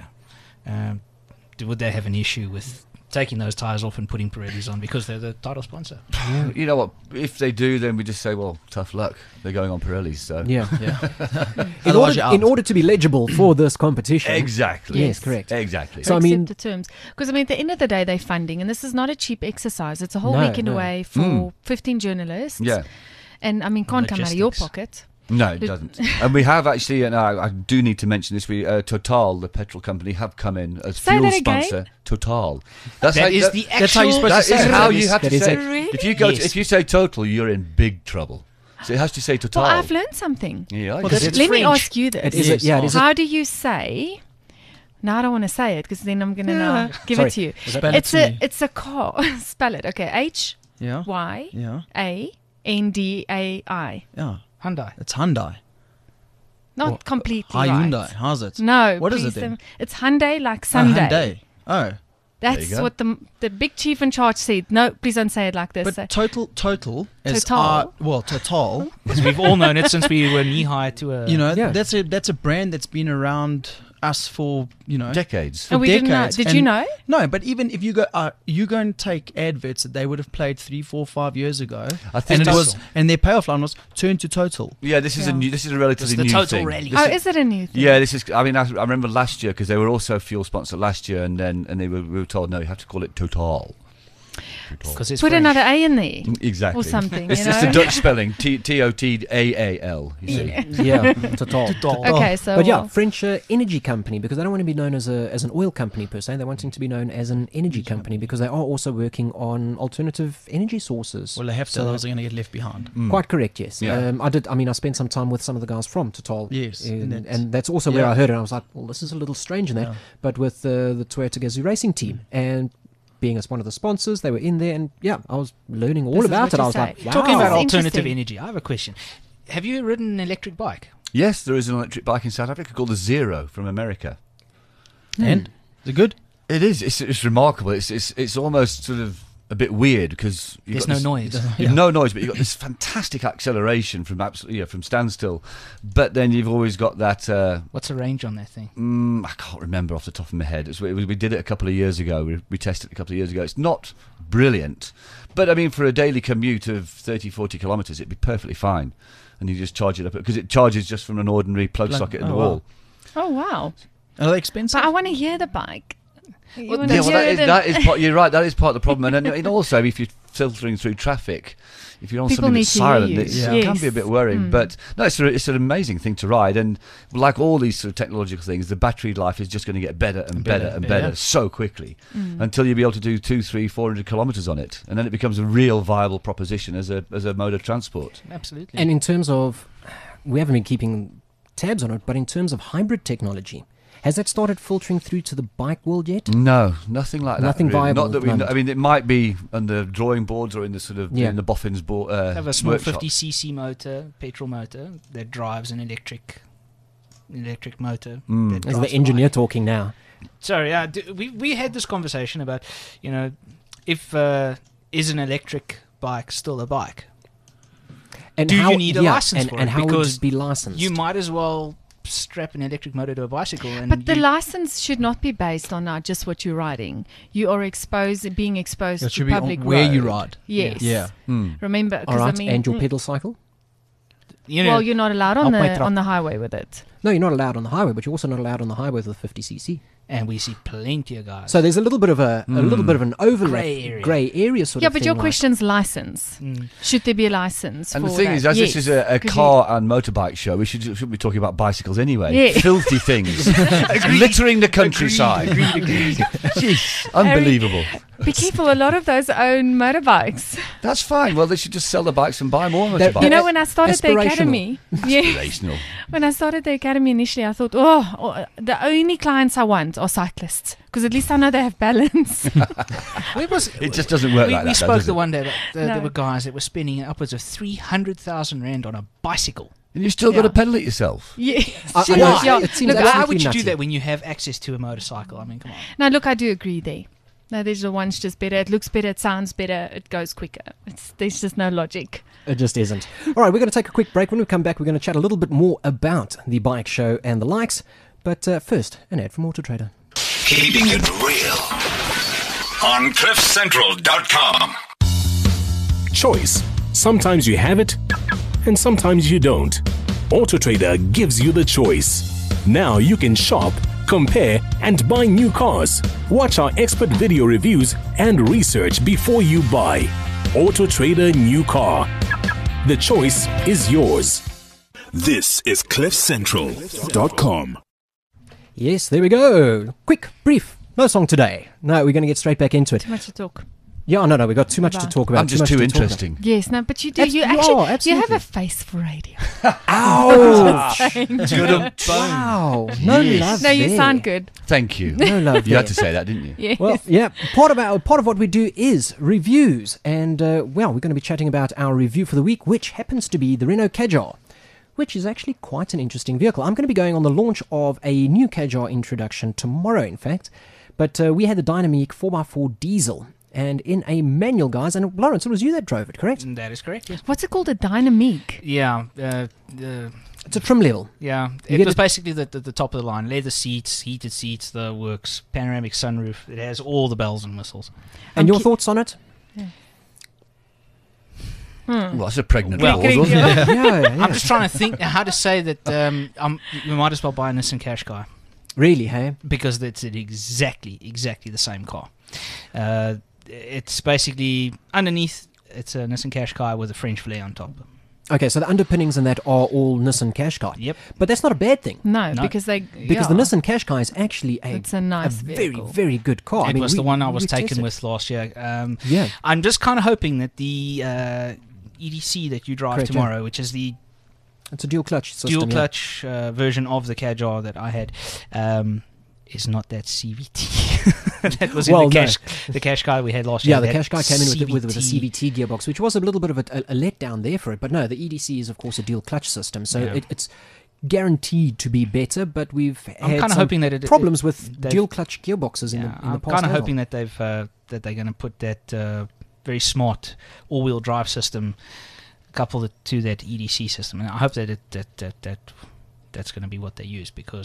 Would they have an issue with taking those tires off and putting Pirellis on because they're the title sponsor? You know what? If they do, then we just say, well, tough luck. They're going on Pirellis, so Yeah. Yeah. In Otherwise order, you're in out. order to be legible for this competition. exactly. Yes, correct. Exactly. So, I accept mean- the terms, because I mean, at the end of the day, they're funding, and this is not a cheap exercise. It's a whole No, weekend no. away for 15 journalists. yeah. and I mean, can't come out of your Logistics. pocket. No, it But- doesn't. And we have actually, and I do need to mention this, Total, the petrol company, have come in as Say fuel that again. sponsor. Total. That's That is the that's how you're actual. supposed that to say is it. how That you is- have that to is say. Really? If you go, Yes. if you say Total, you're in big trouble. So it has to say Total. Well, I've learned something. Yeah, I Well, guess. that's Let me French. ask you this. It is a, yeah, it is a, How do you say? No, I don't want to say it because then I'm going to give Sorry. it to you. Spell it It's to a me. it's a car. Spell it. Okay. Yeah. HYANDAI. Yeah. Yeah. Hyundai. It's Hyundai. Not completely Hyundai. right. How's it? No. What is please it then? It's Hyundai like Oh, Sunday. Hyundai. Oh. That's go. what the big chief in charge said. No, please don't say it like this. But total is Total? Total. Because we've all known it since we were knee high to a. You know, Yeah. that's a brand that's been around us for Decades. for And we didn't know. decades. Did you And- know? No, but even if you go and take adverts that they would have played 3, 4, 5 years ago, I think and it that's- was, and their payoff line was turn to Total. Yeah, this is Yeah. this is a relatively the new Total thing. Rally. This Oh, is- is it a new thing? Yeah, this is. I mean, I remember last year because they were also fuel sponsor last year, and we were told no, you have to call it Total. Because it's Put French. another A in there. Exactly. Or something, It's you just know? a Dutch spelling. Totaal. You see. yeah, total. Okay, so But yeah, well, French energy company because they don't want to be known as an oil company per se. They're wanting to be known as an energy company because they are also working on alternative energy sources. Well, they have to, So- otherwise they're going to get left behind. Quite correct, yes. Yeah. I spent some time with some of the guys from Total. Yes, and that's also where yeah. I heard it. I was like, well, this is a little strange in that. Yeah. But with the Toyota Gazoo racing team and being as one of the sponsors, they were in there, and yeah, I was learning all This is about what it. you I was say. like, wow. Talking about Wow. alternative Interesting. energy, I have a question. Have you ridden an electric bike? Yes, there is an electric bike in South Africa called the Zero from America. And is it good? It is. It's remarkable. It's almost sort of a bit weird because There's no noise. You've no noise, but you've got this fantastic acceleration from from standstill. But then you've always got that. What's the range on that thing? I can't remember off the top of my head. We did it a couple of years ago. We tested it a couple of years ago. It's not brilliant, but I mean, for a daily commute of 30, 40 kilometres, it'd be perfectly fine. And you just charge it up because it charges just from an ordinary plug socket in the oh, wall. oh wow! Are they expensive? But I want to hear the bike. You Well, wanna yeah, well, hear that is part. You're right. That is part of the problem. And also, if you're filtering through traffic, if you're on People something need that's to hear silent, you. it can be a bit worrying. But no, it's an amazing thing to ride, and like all these sort of technological things, the battery life is just going to get better and better and better so quickly until you'll be able to do 200, 300, 400 kilometres on it, and then it becomes a real viable proposition as a mode of transport. Absolutely. And in terms of, we haven't been keeping tabs on it, but in terms of hybrid technology, has that started filtering through to the bike world yet? No, nothing like Nothing that. Really. viable Not that at we. the Know, I mean, it might be on the drawing boards or in the sort of in the boffins board. Have a small workshop. 50cc motor, petrol motor that drives an electric motor. Is That drives the engineer bike. talking now? Sorry, we had this conversation about, if is an electric bike still a bike? And Do how, you need a license and, for and it? how would Because it be licensed? You might as well strap an electric motor to a bicycle. And But the license should not be based on just what you're riding. You are being exposed It to should be on public where you road. ride. Yes. Yeah. Remember, All because right, I mean, and your pedal cycle? well, you're not allowed on Help my truck. on the highway with it. No, you're not allowed on the highway, but you're also not allowed on the highway with a 50cc. and we see plenty of guys. So there's a little bit of an overlap, Grey area. sort Yeah, of but thing. your like- question's license. Should there be a license? And for the thing that? is, as Yes, this is a 'cause car and motorbike show, we shouldn't be talking about bicycles anyway. Yeah. Filthy things. Littering the countryside. Jeez, unbelievable. Be careful, a lot of those own motorbikes. That's fine. Well, they should just sell the bikes and buy more They're- motorbikes. You know, when I started the Aspirational. academy, yeah, Aspirational. when I started the academy initially, I thought, the only clients I want are cyclists because at least I know they have balance. It just doesn't work we, like we that. spoke does the it? one day that there No. were guys that were spending upwards of 300,000 rand on a bicycle. And you've still got to Yeah. pedal it yourself. Yes. I know, Yeah. it seems Look, absolutely Why would you nutty. do that when you have access to a motorcycle? I mean, come on. No, look, I do agree there. No, there's the one's just better. It looks better. It sounds better. It goes quicker. There's just no logic. It just isn't. All right, we're going to take a quick break. When we come back, we're going to chat a little bit more about the bike show and the likes. But first, an ad from Auto Trader. Keeping it real on CliffCentral.com. Choice. Sometimes you have it, and sometimes you don't. AutoTrader gives you the choice. Now you can shop, compare, and buy new cars. Watch our expert video reviews and research before you buy. AutoTrader New Car. The choice is yours. This is CliffCentral.com. Yes, there we go. Quick, brief, no song today. No, we're going to get straight back into it. Too much to talk. Yeah, no, we've got too much to About. talk about. I'm just much too to talk about. interesting. Yes, no, but you do. Abs- You you actually, are, you have absolutely. a face for radio. Ouch! Wow. No love No, you there. sound good. Thank you. No love You had there. to say that, didn't you? Yes. Well, yeah. Part of what we do is reviews, and we're going to be chatting about our review for the week, which happens to be the Renault Kadjar, which is actually quite an interesting vehicle. I'm going to be going on the launch of a new Kadjar introduction tomorrow, in fact. But we had the Dynamique 4x4 diesel, and in a manual, guys. And Lawrence, it was you that drove it, correct? That is correct, yes. What's it called? A Dynamique. Yeah, It's a trim level. yeah. You It get was it- basically the top of the line. Leather seats, heated seats, the works, panoramic sunroof. It has all the bells and whistles. And your ki- thoughts on it? Well, that's a pregnant Well, pause, wasn't it? Yeah. I'm just trying to think how to say that we might as well buy a Nissan Qashqai Really, hey? because it's exactly the same car. It's basically underneath. It's a Nissan Qashqai with a French fillet on top. Okay, so the underpinnings in that are all Nissan Qashqai. Yep. But that's not a bad thing. No, No. because they Because the Nissan Qashqai is actually It's a nice very, vehicle. very good car. It was the one I was we've taken tested. with last year. Yeah. I'm just kind of hoping that the EDC that you drive Correct, yeah. tomorrow, which is the It's a dual clutch system. dual yeah. clutch version of the Kadjar that I had, is not that CVT. That was Well, in no. the Qashqai we had last year. Yeah, the that Qashqai came in with a CVT. CVT gearbox, which was a little bit of a letdown there for it. But no, the EDC is, of course, a dual clutch system. So Yeah. it's guaranteed to be better, but we've I'm had kinda some hoping that it- problems with they've- dual clutch gearboxes in the I'm past. kind of as well. hoping that they've that they're going to put that very smart all-wheel drive system coupled it to that EDC system, and I hope that that's going to be what they use because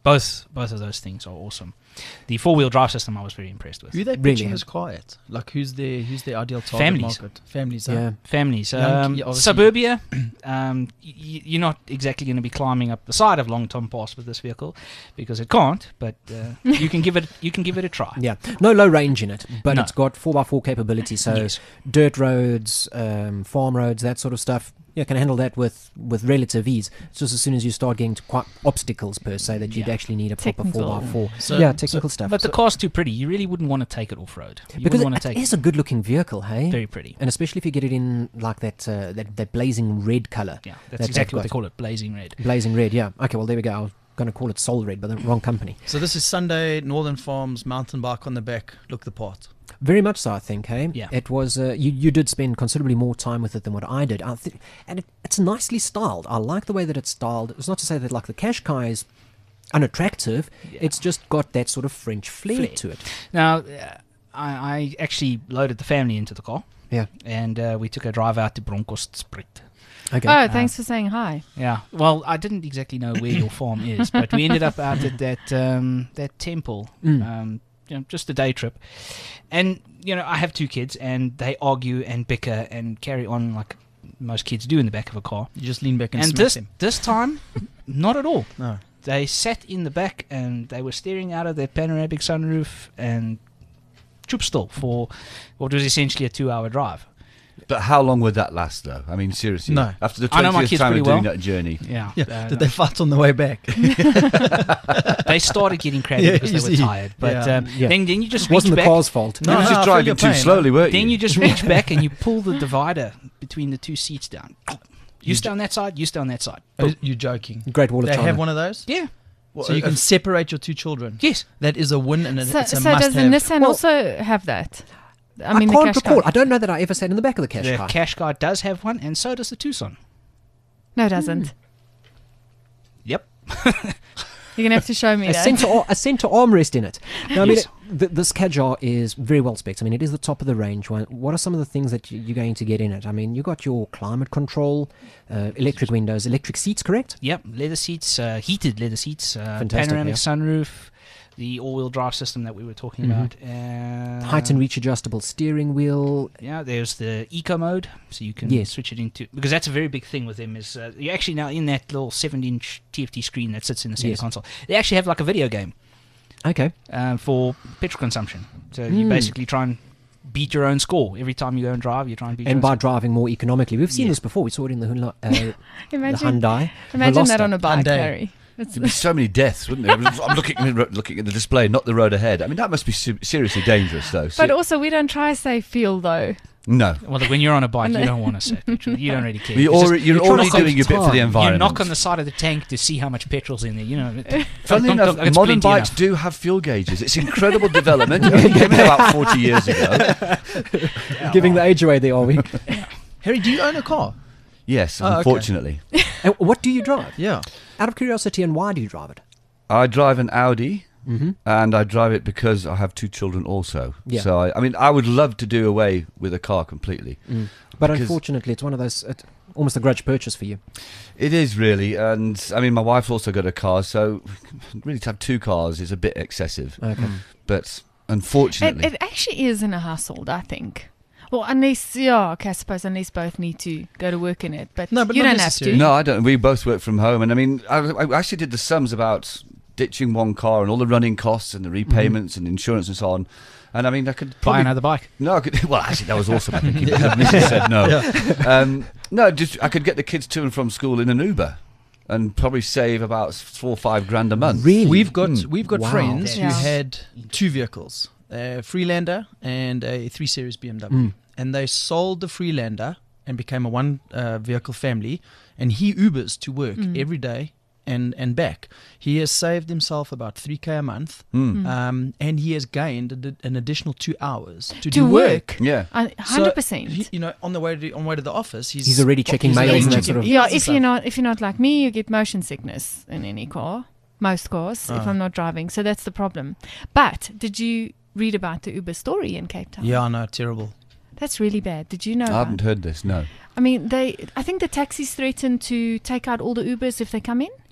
both of those things are awesome. The 4-wheel drive system I was very impressed with. Who are they Really pitching have. this car at? Like, who's their ideal target Families. market? Families, Yeah. Families. Young ki- obviously- Suburbia. You're not exactly going to be climbing up the side of Long Tom Pass with this vehicle because it can't. But you can give it a try. Yeah, no low range in it, but No. it's got 4x4 capability. So Yes. dirt roads, farm roads, that sort of stuff. Yeah, can handle that with relative ease. It's just as soon as you start getting to quite obstacles per se that you'd Yeah. actually need a proper Technical. 4x4. So- Yeah, technical stuff. But the car's too pretty. You really wouldn't want to take it off road. You because wouldn't want to it take is a good looking vehicle, hey? very pretty. And especially if you get it in like that that blazing red color. Yeah, that that's exactly what they've they call it, blazing red. Blazing red, yeah. Okay, well there we go. I was going to call it Soul Red, but the wrong company. So this is Sunday, Northern Farms, mountain bike on the back. Look the part. Very much so, I think. Hey, Yeah. It was. You did spend considerably more time with it than what I did. And it's nicely styled. I like the way that it's styled. It's not to say that like the Qashqai is unattractive. Yeah. It's just got that sort of French flair to it. Now, I actually loaded the family into the car, Yeah. and we took a drive out to Bronkhorstspruit. Okay. Oh, thanks for saying hi. Yeah, well, I didn't exactly know where your farm is, but we ended up out at that temple, just a day trip. And, I have 2 kids, and they argue and bicker and carry on like most kids do in the back of a car. You just lean back and And smack this them. this time, not at all. No. They sat in the back, and they were staring out of their panoramic sunroof and choop still for what was essentially a 2-hour drive. But how long would that last, though? I mean, seriously. No. After the I know my 20th kids time of pretty doing well. that journey. Yeah. Yeah. Did they fight on the way back? They started getting crabby Yeah, because you they were see. tired. But Yeah. Yeah. then you just It wasn't reach the back. car's fault. You were I just feel driving your too pain, slowly, weren't you? Then you just reach back and you pull the divider between the 2 seats down. You stay on that side, you stay on that side. You're joking. Great Wall of They China. have one of those? Yeah. So you can separate your 2 children. Yes. That is a win, and So, it's a so does the must-have. Nissan Well- also have that? I I mean, can't the recall. Qashqai. I don't know that I ever sat in the back of the The Qashqai. Qashqai does have one, and so does the Tucson. No, it doesn't. Yep. You're going to have to show me a that. center armrest in it. Now, I mean, Yes. this Kadjar is very well spec'd. I mean, it is the top of the range one. What are some of the things that you're going to get in it? I mean, you got your climate control, electric windows, electric seats, correct? Yep. Leather seats, heated leather seats, Fantastic, panoramic yeah. sunroof, the all-wheel drive system that we were talking about. And Height and reach adjustable steering wheel. Yeah, there's the eco mode, so you can Yes. switch it into, because that's a very big thing with them. Is you're actually now in that little 7-inch TFT screen that sits in the center Yes. console. They actually have like a video game Okay. for petrol consumption. So you basically try and beat your own score every time you go and drive. You try and beat. And your by own driving more economically. We've seen Yes. this before. We saw it in the Imagine, the Hyundai. imagine that Veloster. on a bike, Hyundai. Larry. It's, There'd be so many deaths, wouldn't there? I'm looking at the display, not the road ahead. I mean, that must be seriously dangerous, though. but also, we don't try safe fuel, though. No. Well, when you're on a bike, you don't want to set petrol. You don't really care. You're It's just- already, you're trying to already save doing a bit for time. the You environment. you knock on the side of the tank to see how much petrol's in there. Funnily enough, it's modern plenty bikes enough. do have fuel gauges. It's incredible development. It came in about 40 years ago. Giving the age away there, are we? Harry, do you own a car? Yes, Oh, okay. unfortunately. And what do you drive? Yeah. Out of curiosity, and why do you drive it? I drive an Audi, Mm-hmm. and I drive it because I have 2 children also. Yeah. So, I mean, I would love to do away with a car completely. But Because- unfortunately, it's one of those, almost a grudge purchase for you. It is really, and I mean, my wife's also got a car, so really to have 2 cars is a bit excessive. Okay. But unfortunately, It actually is in a household, I think. Well, unless, yeah, okay, I suppose unless both need to go to work in it. But, No, but you not don't necessarily. have to. no, I don't. We both work from home, and I mean, I actually did the sums about ditching one car and all the running costs and the repayments and insurance and so on. And I mean, I could Buy probably another bike. No, I could. Well, actually, that was also my thinking. But Mrs. said no. No, just I could get the kids to and from school in an Uber, and probably save about 4 or 5 grand a month. Really? We've got Wow. friends who Yeah. had 2 vehicles, a Freelander and a 3 Series BMW, and they sold the Freelander and became a 1 vehicle family. And he Ubers to work every day and back. He has saved himself about 3K a month, and he has gained an additional 2 hours to do work. Yeah. 100%. So, he, on the way to the office, He's already checking mails already and that checking sort of- emails Yeah, and if you're not like me, you get motion sickness in any car. Most cars, if I'm not driving. So that's the problem. But did you read about the Uber story in Cape Town? Yeah, I know, terrible. That's really bad. Did you know I that? haven't heard this. No. I mean, I think the taxis threaten to take out all the Ubers if they come in. Yeah.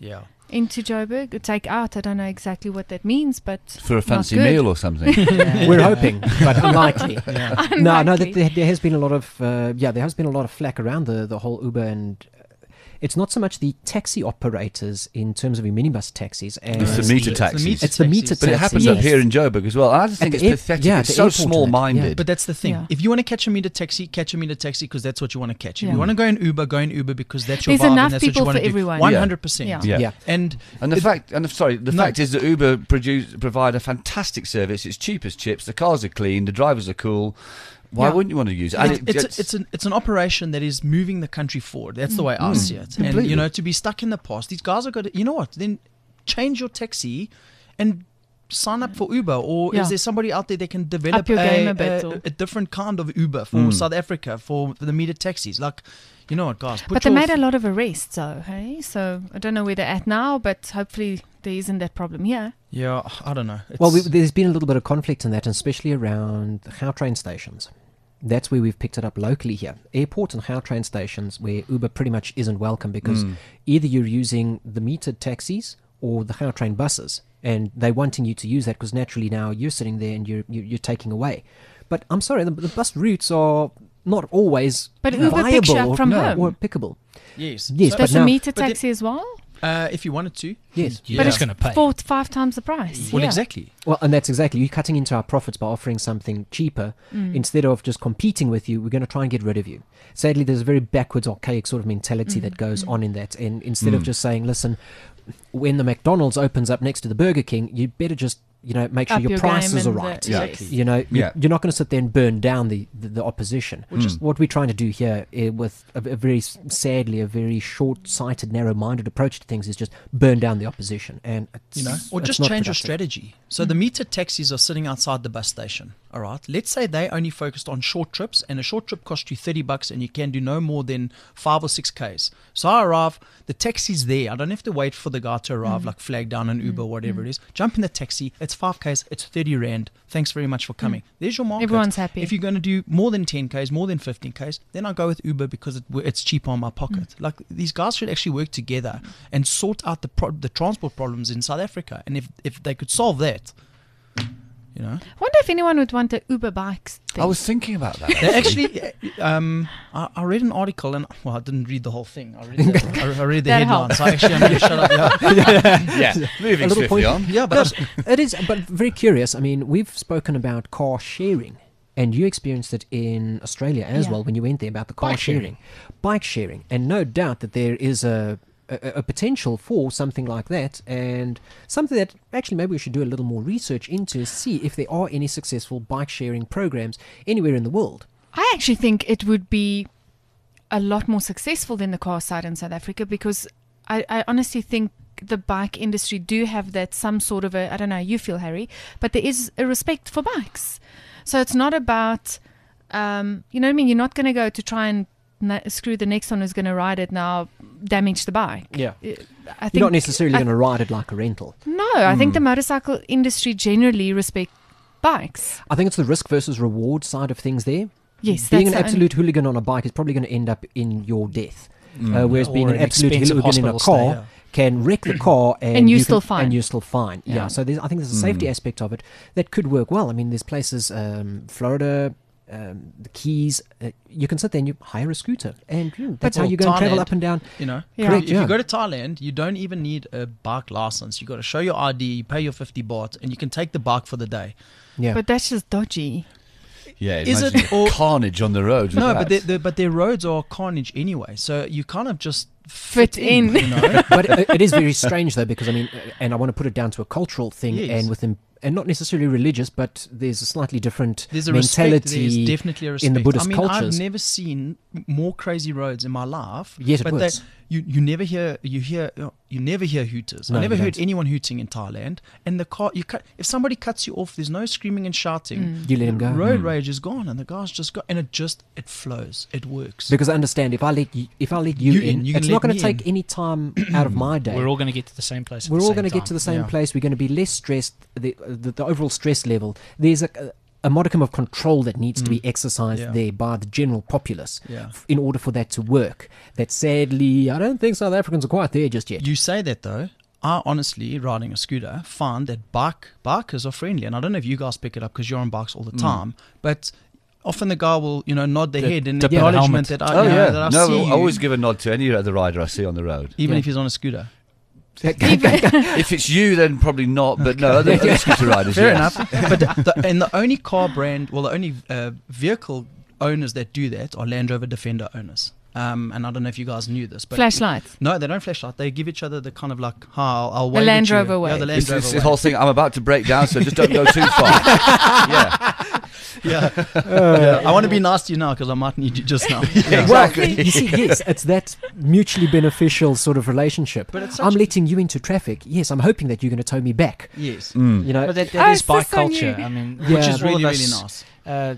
into Joburg. Take out. I don't know exactly what that means, but For a not fancy good. meal or something. We're hoping, but unlikely. No, Unlikely. there has been a lot of there has been a lot of flack around the whole Uber, and it's not so much the taxi operators in terms of your minibus taxis. And It's the meter taxis. It's the meter But it happens taxis. up here in Joburg as well. I just think At it's the air- pathetic. yeah, It's the so airport and that, small-minded. yeah. But that's the thing. Yeah. If you want to catch a meter taxi, catch a meter taxi because that's what you want to catch. If Yeah. you want to go in Uber because that's your There's vibe enough and that's what you people want for to do. everyone. 100%. Yeah. Yeah. Yeah. And And the No. fact is that Uber provide a fantastic service. It's cheap as chips. The cars are clean. The drivers are cool. Why Yeah. wouldn't you want to use it? And it's an operation that is moving the country forward. That's the way I see it. And Completely. to be stuck in the past, these guys are going to. You know what? Then change your taxi and sign up for Uber. Or Yeah. is there somebody out there that can develop Up your game a bit, or- a different kind of Uber for South Africa for the meter taxis? Like, you know what, guys? But they made a lot of arrests, though. Hey, so I don't know where they're at now, but hopefully there isn't that problem here. Yeah, I don't know. Well, there's been a little bit of conflict in that, and especially around the Gautrain stations. That's where we've picked it up locally here. Airport and Gautrain stations where Uber pretty much isn't welcome because either you're using the metered taxis or the Gautrain buses, and they're wanting you to use that because naturally now you're sitting there and you're taking away. But I'm sorry, the bus routes are not always But Uber viable picks you up or, from home. or pickable. Yes. Yes, So- but Does the now- meter but then- taxi as well? if you wanted to. Yes. You're But just it's going to pay. 4 to 5 times the price. Well, yeah. exactly. Well, and that's exactly, you're cutting into our profits by offering something cheaper. Instead of just competing with you, we're going to try and get rid of you. Sadly, there's a very backwards, archaic sort of mentality that goes on in that. And instead of just saying, listen, when the McDonald's opens up next to the Burger King, you better just, make sure Up your your prices game are and right. the- Yeah. yes. Yeah. You're not going to sit there and burn down the opposition. What we're trying to do here with a very, sadly, a very short-sighted, narrow-minded approach to things is just burn down the opposition. And Or it's just not change your productive. strategy. So the meter taxis are sitting outside the bus station. All right. Let's say they only focused on short trips, and a short trip costs you $30, and you can do no more than 5 or 6 Ks. So I arrive, the taxi's there. I don't have to wait for the guy to arrive, like flag down an Uber, whatever it is. Jump in the taxi. It's 5 Ks. It's 30 Rand. Thanks very much for coming. There's your market. Everyone's happy. If you're going to do more than 10 Ks, more than 15 Ks, then I go with Uber because it's cheaper on my pocket. Like, these guys should actually work together and sort out the transport problems in South Africa. And if they could solve that, Wonder if anyone would want a Uber bikes thing. I was thinking about that. They actually, I read an article and I didn't read the whole thing. I read the That headline. helps. So actually, I'm going to shut up. Yeah, Yeah, moving A little swiftly point. on. yeah, but It is, but very curious. I mean, we've spoken about car sharing, and you experienced it in Australia as Yeah. well when you went there about the car Bike sharing. bike sharing, and no doubt that there is a potential for something like that, and something that actually maybe we should do a little more research into, see if there are any successful bike sharing programs anywhere in the world. I actually think it would be a lot more successful than the car side in South Africa because I honestly think the bike industry do have that some sort of I don't know how you feel, Harry, but there is a respect for bikes. So it's not about, you know what I mean? You're not going to go to try and screw the next one who's going to ride it now, damage the bike. Yeah. I think You're not necessarily I- going to ride it like a rental. No, I think the motorcycle industry generally respect bikes. I think it's the risk versus reward side of things there. Yes, Being an that's the absolute hooligan on a bike is probably going to end up in your death. Whereas Or being an an absolute expensive hooligan in a hospital car stay, yeah. can wreck the car And you're you still can- fine. And you're still fine. Yeah. Yeah. So I think there's a safety aspect of it that could work well. I mean, there's places, Florida, the Keys. You can sit there and you hire a scooter, and that's how Well, you're going to travel Thailand, up and down. Yeah. Correct, If yeah. you go to Thailand, you don't even need a bike license. You got to show your ID, you pay your 50 baht, and you can take the bike for the day. Yeah. But that's just dodgy. Yeah, Is it- imagine or- carnage on the roads? with No, that. but their roads are carnage anyway. So you kind of just Fit in. You know? But it is very strange though, because I mean, and I want to put it down to a cultural thing, Yes. and within, and not necessarily religious, but there's a slightly different There's a respect. mentality There's definitely a respect. in the Buddhist I mean, cultures. I've never seen more crazy roads in my life. Yet it but works. you never hear you never hear hooters. No, I never you heard don't. anyone hooting in Thailand. And the car, if somebody cuts you off, there's no screaming and shouting. You let him go. Road rage is gone, and the guy's just got, and it flows. It works. Because I understand if I let you You in, in, you can it's not let going me to take in. any time out of my day. We're all going to get to the same place. At We're the all same going to get time. to the same Yeah. place. We're going to be less stressed. The overall stress level. There's a modicum of control that needs to be exercised Yeah. there by the general populace Yeah. in order for that to work. That sadly, I don't think South Africans are quite there just yet. You say that though. I honestly, riding a scooter, find that bikers are friendly. And I don't know if you guys pick it up because you're on bikes all the time, but often the guy will, nod their head in dip the acknowledgement helmet. that I see I you, always give a nod to any other rider I see on the road. even if he's on a scooter. If it's you, then probably not. But no, other scooter riders. Fair yes. enough. But the only car brand, the only vehicle owners that do that are Land Rover Defender owners. And I don't know if you guys knew this, but Flashlights. no, they don't flashlight. They give each other the kind of like, I'll wave Land at you. Rover Yeah, wave. the Land It's Rover this wave. whole thing. I'm about to break down, so just don't go too far. Yeah. I want to be nice to you now because I might need you just now. Exactly. You see, yes, it's that mutually beneficial sort of relationship. But it's I'm such- letting you into traffic. Yes, I'm hoping that you're going to tow me back. Yes. You know, But that Oh, is bike it's just on culture. you. I mean, Yeah. Which is all of really, us, really nice.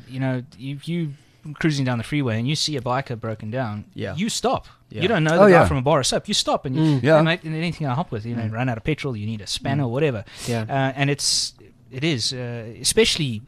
If you cruising down the freeway and you see a biker broken down, Yeah. you stop. Yeah. You don't know the Oh, guy yeah. from a bar of soap. You stop and you, Yeah. hey, mate, anything I help with? Run out of petrol. You need a spanner or whatever. yeah. And it is especially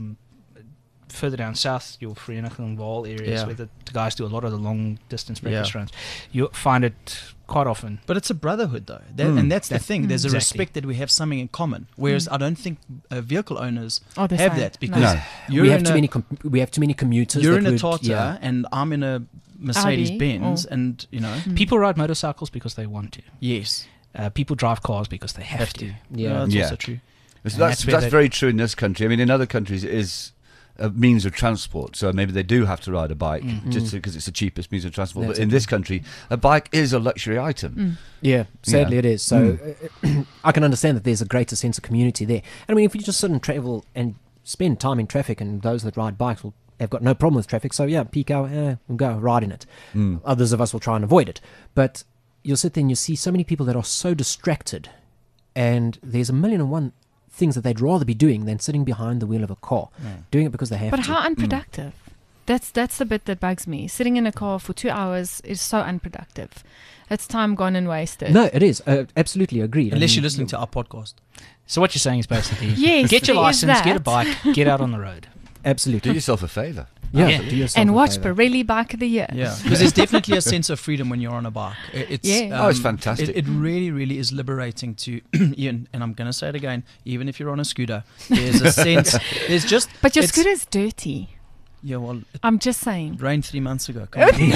further down south, your Vereeniging and Vaal areas, Yeah. where the guys do a lot of the long distance breakfast Yeah. runs. You find it quite often. But it's a brotherhood, though, and that's the thing. There's a Exactly. respect that we have something in common. Whereas I don't think vehicle owners Oh, the have same. that because No. you're we have in too a, many. We have too many commuters. you're that in a would- Tata yeah. and I'm in a Mercedes Audi, Benz, or- and People ride motorcycles because they want to. yes, People drive cars because they have to. Yeah. that's Yeah. also true. That's, And that's where that's they- very true in this country. I mean, in other countries, it is a means of transport. So maybe they do have to ride a bike just because it's the cheapest means of transport. That's But in this country, a bike is a luxury item. Yeah, sadly Yeah. it is. So I can understand that there's a greater sense of community there. And I mean, if you just sit and travel and spend time in traffic, and those that ride bikes will have got no problem with traffic. So yeah, peak hour, we'll go ride in it. Others of us will try and avoid it. But you'll sit there and you see so many people that are so distracted, and there's 1,000,001 things that they'd rather be doing than sitting behind the wheel of a car, doing it because they have But to. how unproductive? That's the bit that bugs me. Sitting in a car for 2 hours is so unproductive. It's time gone and wasted. No, it is. Absolutely agreed. I Unless mean, you're listening to our podcast. So what you're saying is basically, Yes, get your there is license, get a that. bike, get out on the road. Absolutely. Do yourself a favour. Yeah, Yeah. do yourself And a watch favour. Pirelli Bike of the Year. Yeah, because there's definitely a sense of freedom when you're on a bike. It's Yeah. Oh, it's fantastic. It really, really is liberating to Ian. And I'm going to say it again. Even if you're on a scooter, there's a sense. There's just. But your it's- scooter's dirty. Yeah, well, it I'm just saying. rained 3 months ago. Come on,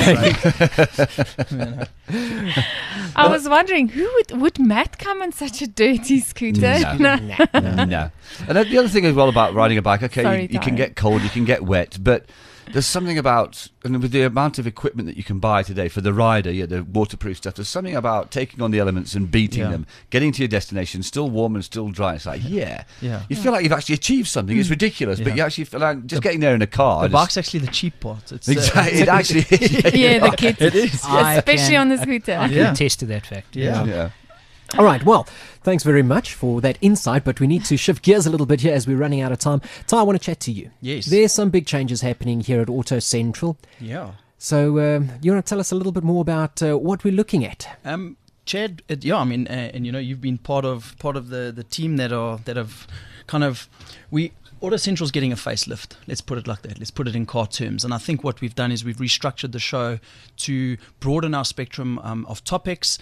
right? I was wondering, would Matt come on such a dirty scooter? No. No. And then the other thing as well about riding a bike, okay, Sorry, you can Darren. get cold, you can get wet, but there's something about, and with the amount of equipment that you can buy today for the rider, the waterproof stuff, there's something about taking on the elements and beating Yeah. them, getting to your destination, still warm and still dry. It's like, Yeah. You feel like you've actually achieved something. It's ridiculous, but Yeah. you actually feel like just getting there in a car. The just- bike's actually the cheap part. It's, Exactly, it actually is. Yeah, the kids. It is. Especially on the scooter. I can Yeah. attest to that fact. Yeah. Yeah. All right, well, thanks very much for that insight, but we need to shift gears a little bit here as we're running out of time. Ty, I want to chat to you. Yes. There's some big changes happening here at Auto Central. Yeah. So you want to tell us a little bit more about what we're looking at? Chad, I mean, and you've been part of the team that have kind of Auto Central's getting a facelift. Let's put it like that. Let's put it in car terms. And I think what we've done is we've restructured the show to broaden our spectrum of topics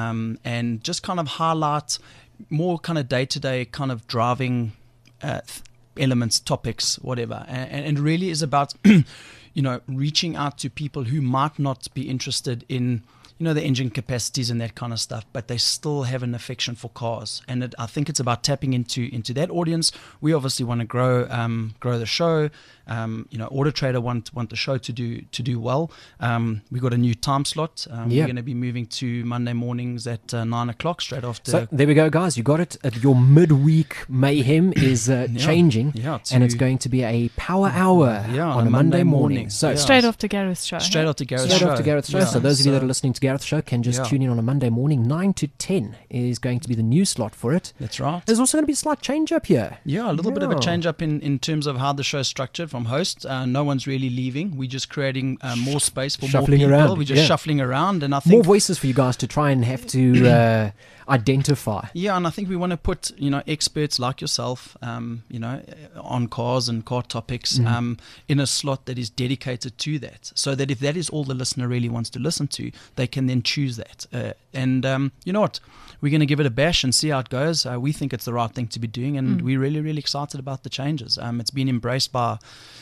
and just kind of highlight more kind of day-to-day kind of driving elements, topics, whatever. And it really is about reaching out to people who might not be interested in the engine capacities and that kind of stuff, but they still have an affection for cars. And I think it's about tapping into that audience. We obviously want to grow the show. Auto Trader want the show to do well. We got a new time slot. We're going to be moving to Monday mornings at 9 o'clock, straight after. So there we go, guys. You got it. Your midweek mayhem is changing, and it's going to be a power hour on a Monday morning. So Straight off to Gareth's show. Straight off to Gareth's straight show. off to Gareth's show. Yeah. So those of you that are listening to Gareth's show can just tune in on a Monday morning. 9 to 10 is going to be the new slot for it. That's right. There's also going to be a slight change up here. Yeah, a little bit of a Yeah. change up in terms of how the show's structured from host. No one's really leaving. We're just creating more space for more Shuffling people. around, We're just yeah. shuffling around, and I More think voices for you guys to try and have to identify. yeah, and I think we want to put experts like yourself, on cars and car topics, in a slot that is dedicated to that, so that if that is all the listener really wants to listen to, they can can then choose that. And you know what? We're going to give it a bash and see how it goes. We think it's the right thing to be doing, and we're really, really excited about the changes. It's been embraced by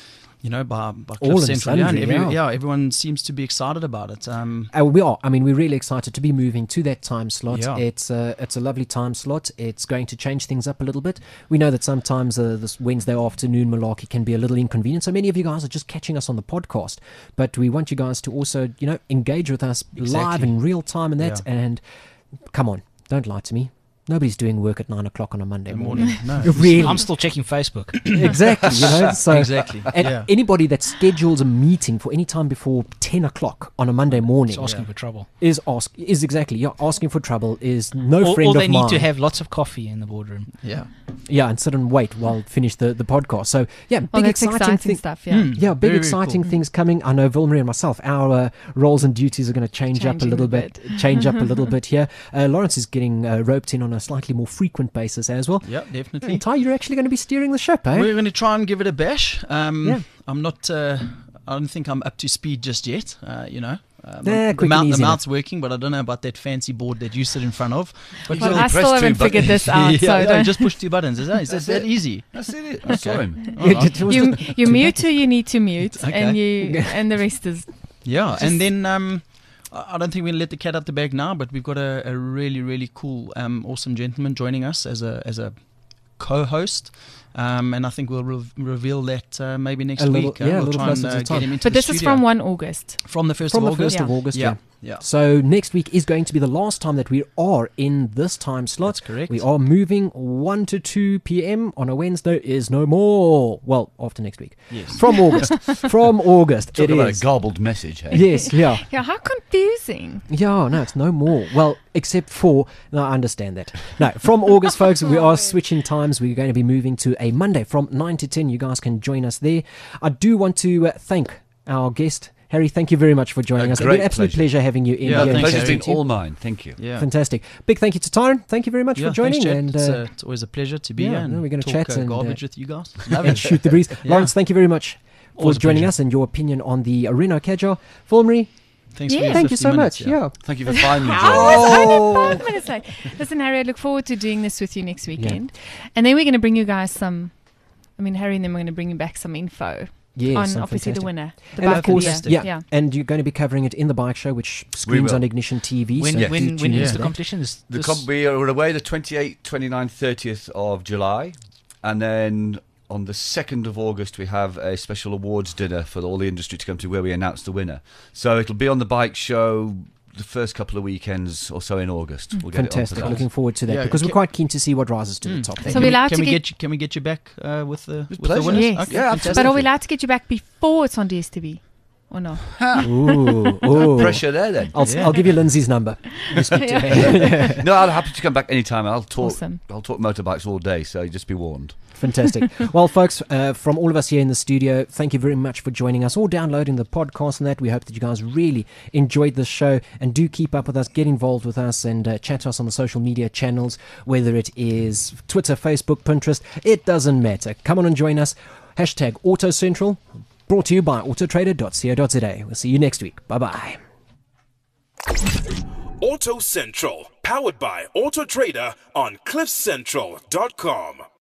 Cliff All and Central. sundry, yeah. Everyone seems to be excited about it. We are. I mean, we're really excited to be moving to that time slot. Yeah. It's a lovely time slot. It's going to change things up a little bit. We know that sometimes this Wednesday afternoon malarkey can be a little inconvenient. So many of you guys are just catching us on the podcast, but we want you guys to also, engage with us live in real time and that. Yeah. And come on, don't lie to me. Nobody's doing work at 9 o'clock on a Monday morning. No. Really? I'm still checking Facebook. Exactly. So Exactly. And Yeah. anybody that schedules a meeting for any time before 10 o'clock on a Monday morning It's asking for trouble. is asking for trouble, is no friend Or of they mine. need to have lots of coffee in the boardroom. Yeah. Yeah, and sit and wait while finish the podcast. So yeah, Well, big that's exciting stuff, yeah. Yeah, big Very, very exciting cool. things coming. I know Vilmarie and myself, our roles and duties are going to change up a Changing little a bit. bit. Change up a little bit here. Lawrence is getting roped in on a slightly more frequent basis as well. Yeah, definitely. And Ty, you're actually going to be steering the ship, eh? We're going to try and give it a bash. Yeah. I'm not. I don't think I'm up to speed just yet. Quick the and easy, mount's working, but I don't know about that fancy board that you sit in front of. But Well, only I press still two haven't figured buttons. this out, so yeah, don't. just push 2 buttons. Is that That's that it. easy? That's it. I saw him. It was You, just- you mute who you need to mute, Okay. and the rest is Yeah, and then I don't think we're going to let the cat out the bag now, but we've got a really, really cool, awesome gentleman joining us as a co-host. And I think we'll reveal that maybe next A little- week. yeah, a We'll little try closer and to the time. get him into But the this is studio. from 1 August. From the 1st from of the August. 1st of Yeah. August, Yeah. yeah. Yeah. So next week is going to be the last time that we are in this time slot. That's correct. We are moving 1 to 2 p.m. on a Wednesday is no more. Well, after next week. Yes. From August. From August. Talk It about is. a garbled message, hey? Yes, yeah. Yeah, how confusing. Yeah, no, it's no more. Well, except for, no, I understand that. No, from August, folks, we are switching times. We're going to be moving to a Monday from 9 to 10. You guys can join us there. I do want to thank our guest, Harry. Thank you very much for joining us. It's been great an absolute pleasure. pleasure having you in Yeah, here. The and thanks, pleasure's chatting been to you. all mine. Thank you. Yeah. Fantastic. Big thank you to Tyron. Thank you very much for joining. Thanks, Chad. And It's always a pleasure to be yeah, here and no, we're gonna talk chat and, garbage with you guys. and shoot the breeze. Yeah. Lawrence, thank you very much for Always a joining pleasure. us and your opinion on the Renault Kadjar. Vilmarie, Thanks Yeah. for your thank you 50 so minutes, much. Yeah. Thank you for finding me, I John. was only 5 minutes late. Listen, Harry, I look forward to doing this with you next weekend. And then we're going to bring you guys Harry and then we're going to bring you back some info Yes, on some obviously fantastic. the winner. The And bike of course, of the year. yeah, and you're going to be covering it in the bike show, which screens will. on Ignition TV. When so do when tune is into the that. competition? Is The this- we are away the 28th, 29th, 30th of July. And then on the 2nd of August, we have a special awards dinner for all the industry to come to where we announce the winner. So it'll be on the bike show the first couple of weekends or so in August. We'll get Fantastic. it on for Looking forward to that Yeah, because we're ca- quite keen to see what rises to the top. So we're allowed to get, Can we get you back with the pleasure. winners? Yes. Okay, Yeah, fantastic. but are we allowed to get you back before it's on DSTV or no? Ooh, No ooh. pressure there then. I'll give you Lindsay's number. No, I'm happy to come back anytime. I'll talk Awesome. motorbikes all day, so just be warned. Fantastic. Well, folks, from all of us here in the studio, thank you very much for joining us or downloading the podcast and that. We hope that you guys really enjoyed this show and do keep up with us, get involved with us and chat to us on the social media channels, whether it is Twitter, Facebook, Pinterest, it doesn't matter. Come on and join us. Hashtag AutoCentral, brought to you by autotrader.co.za. We'll see you next week. Bye-bye. Auto Central, powered by Auto Trader on CliffCentral.com.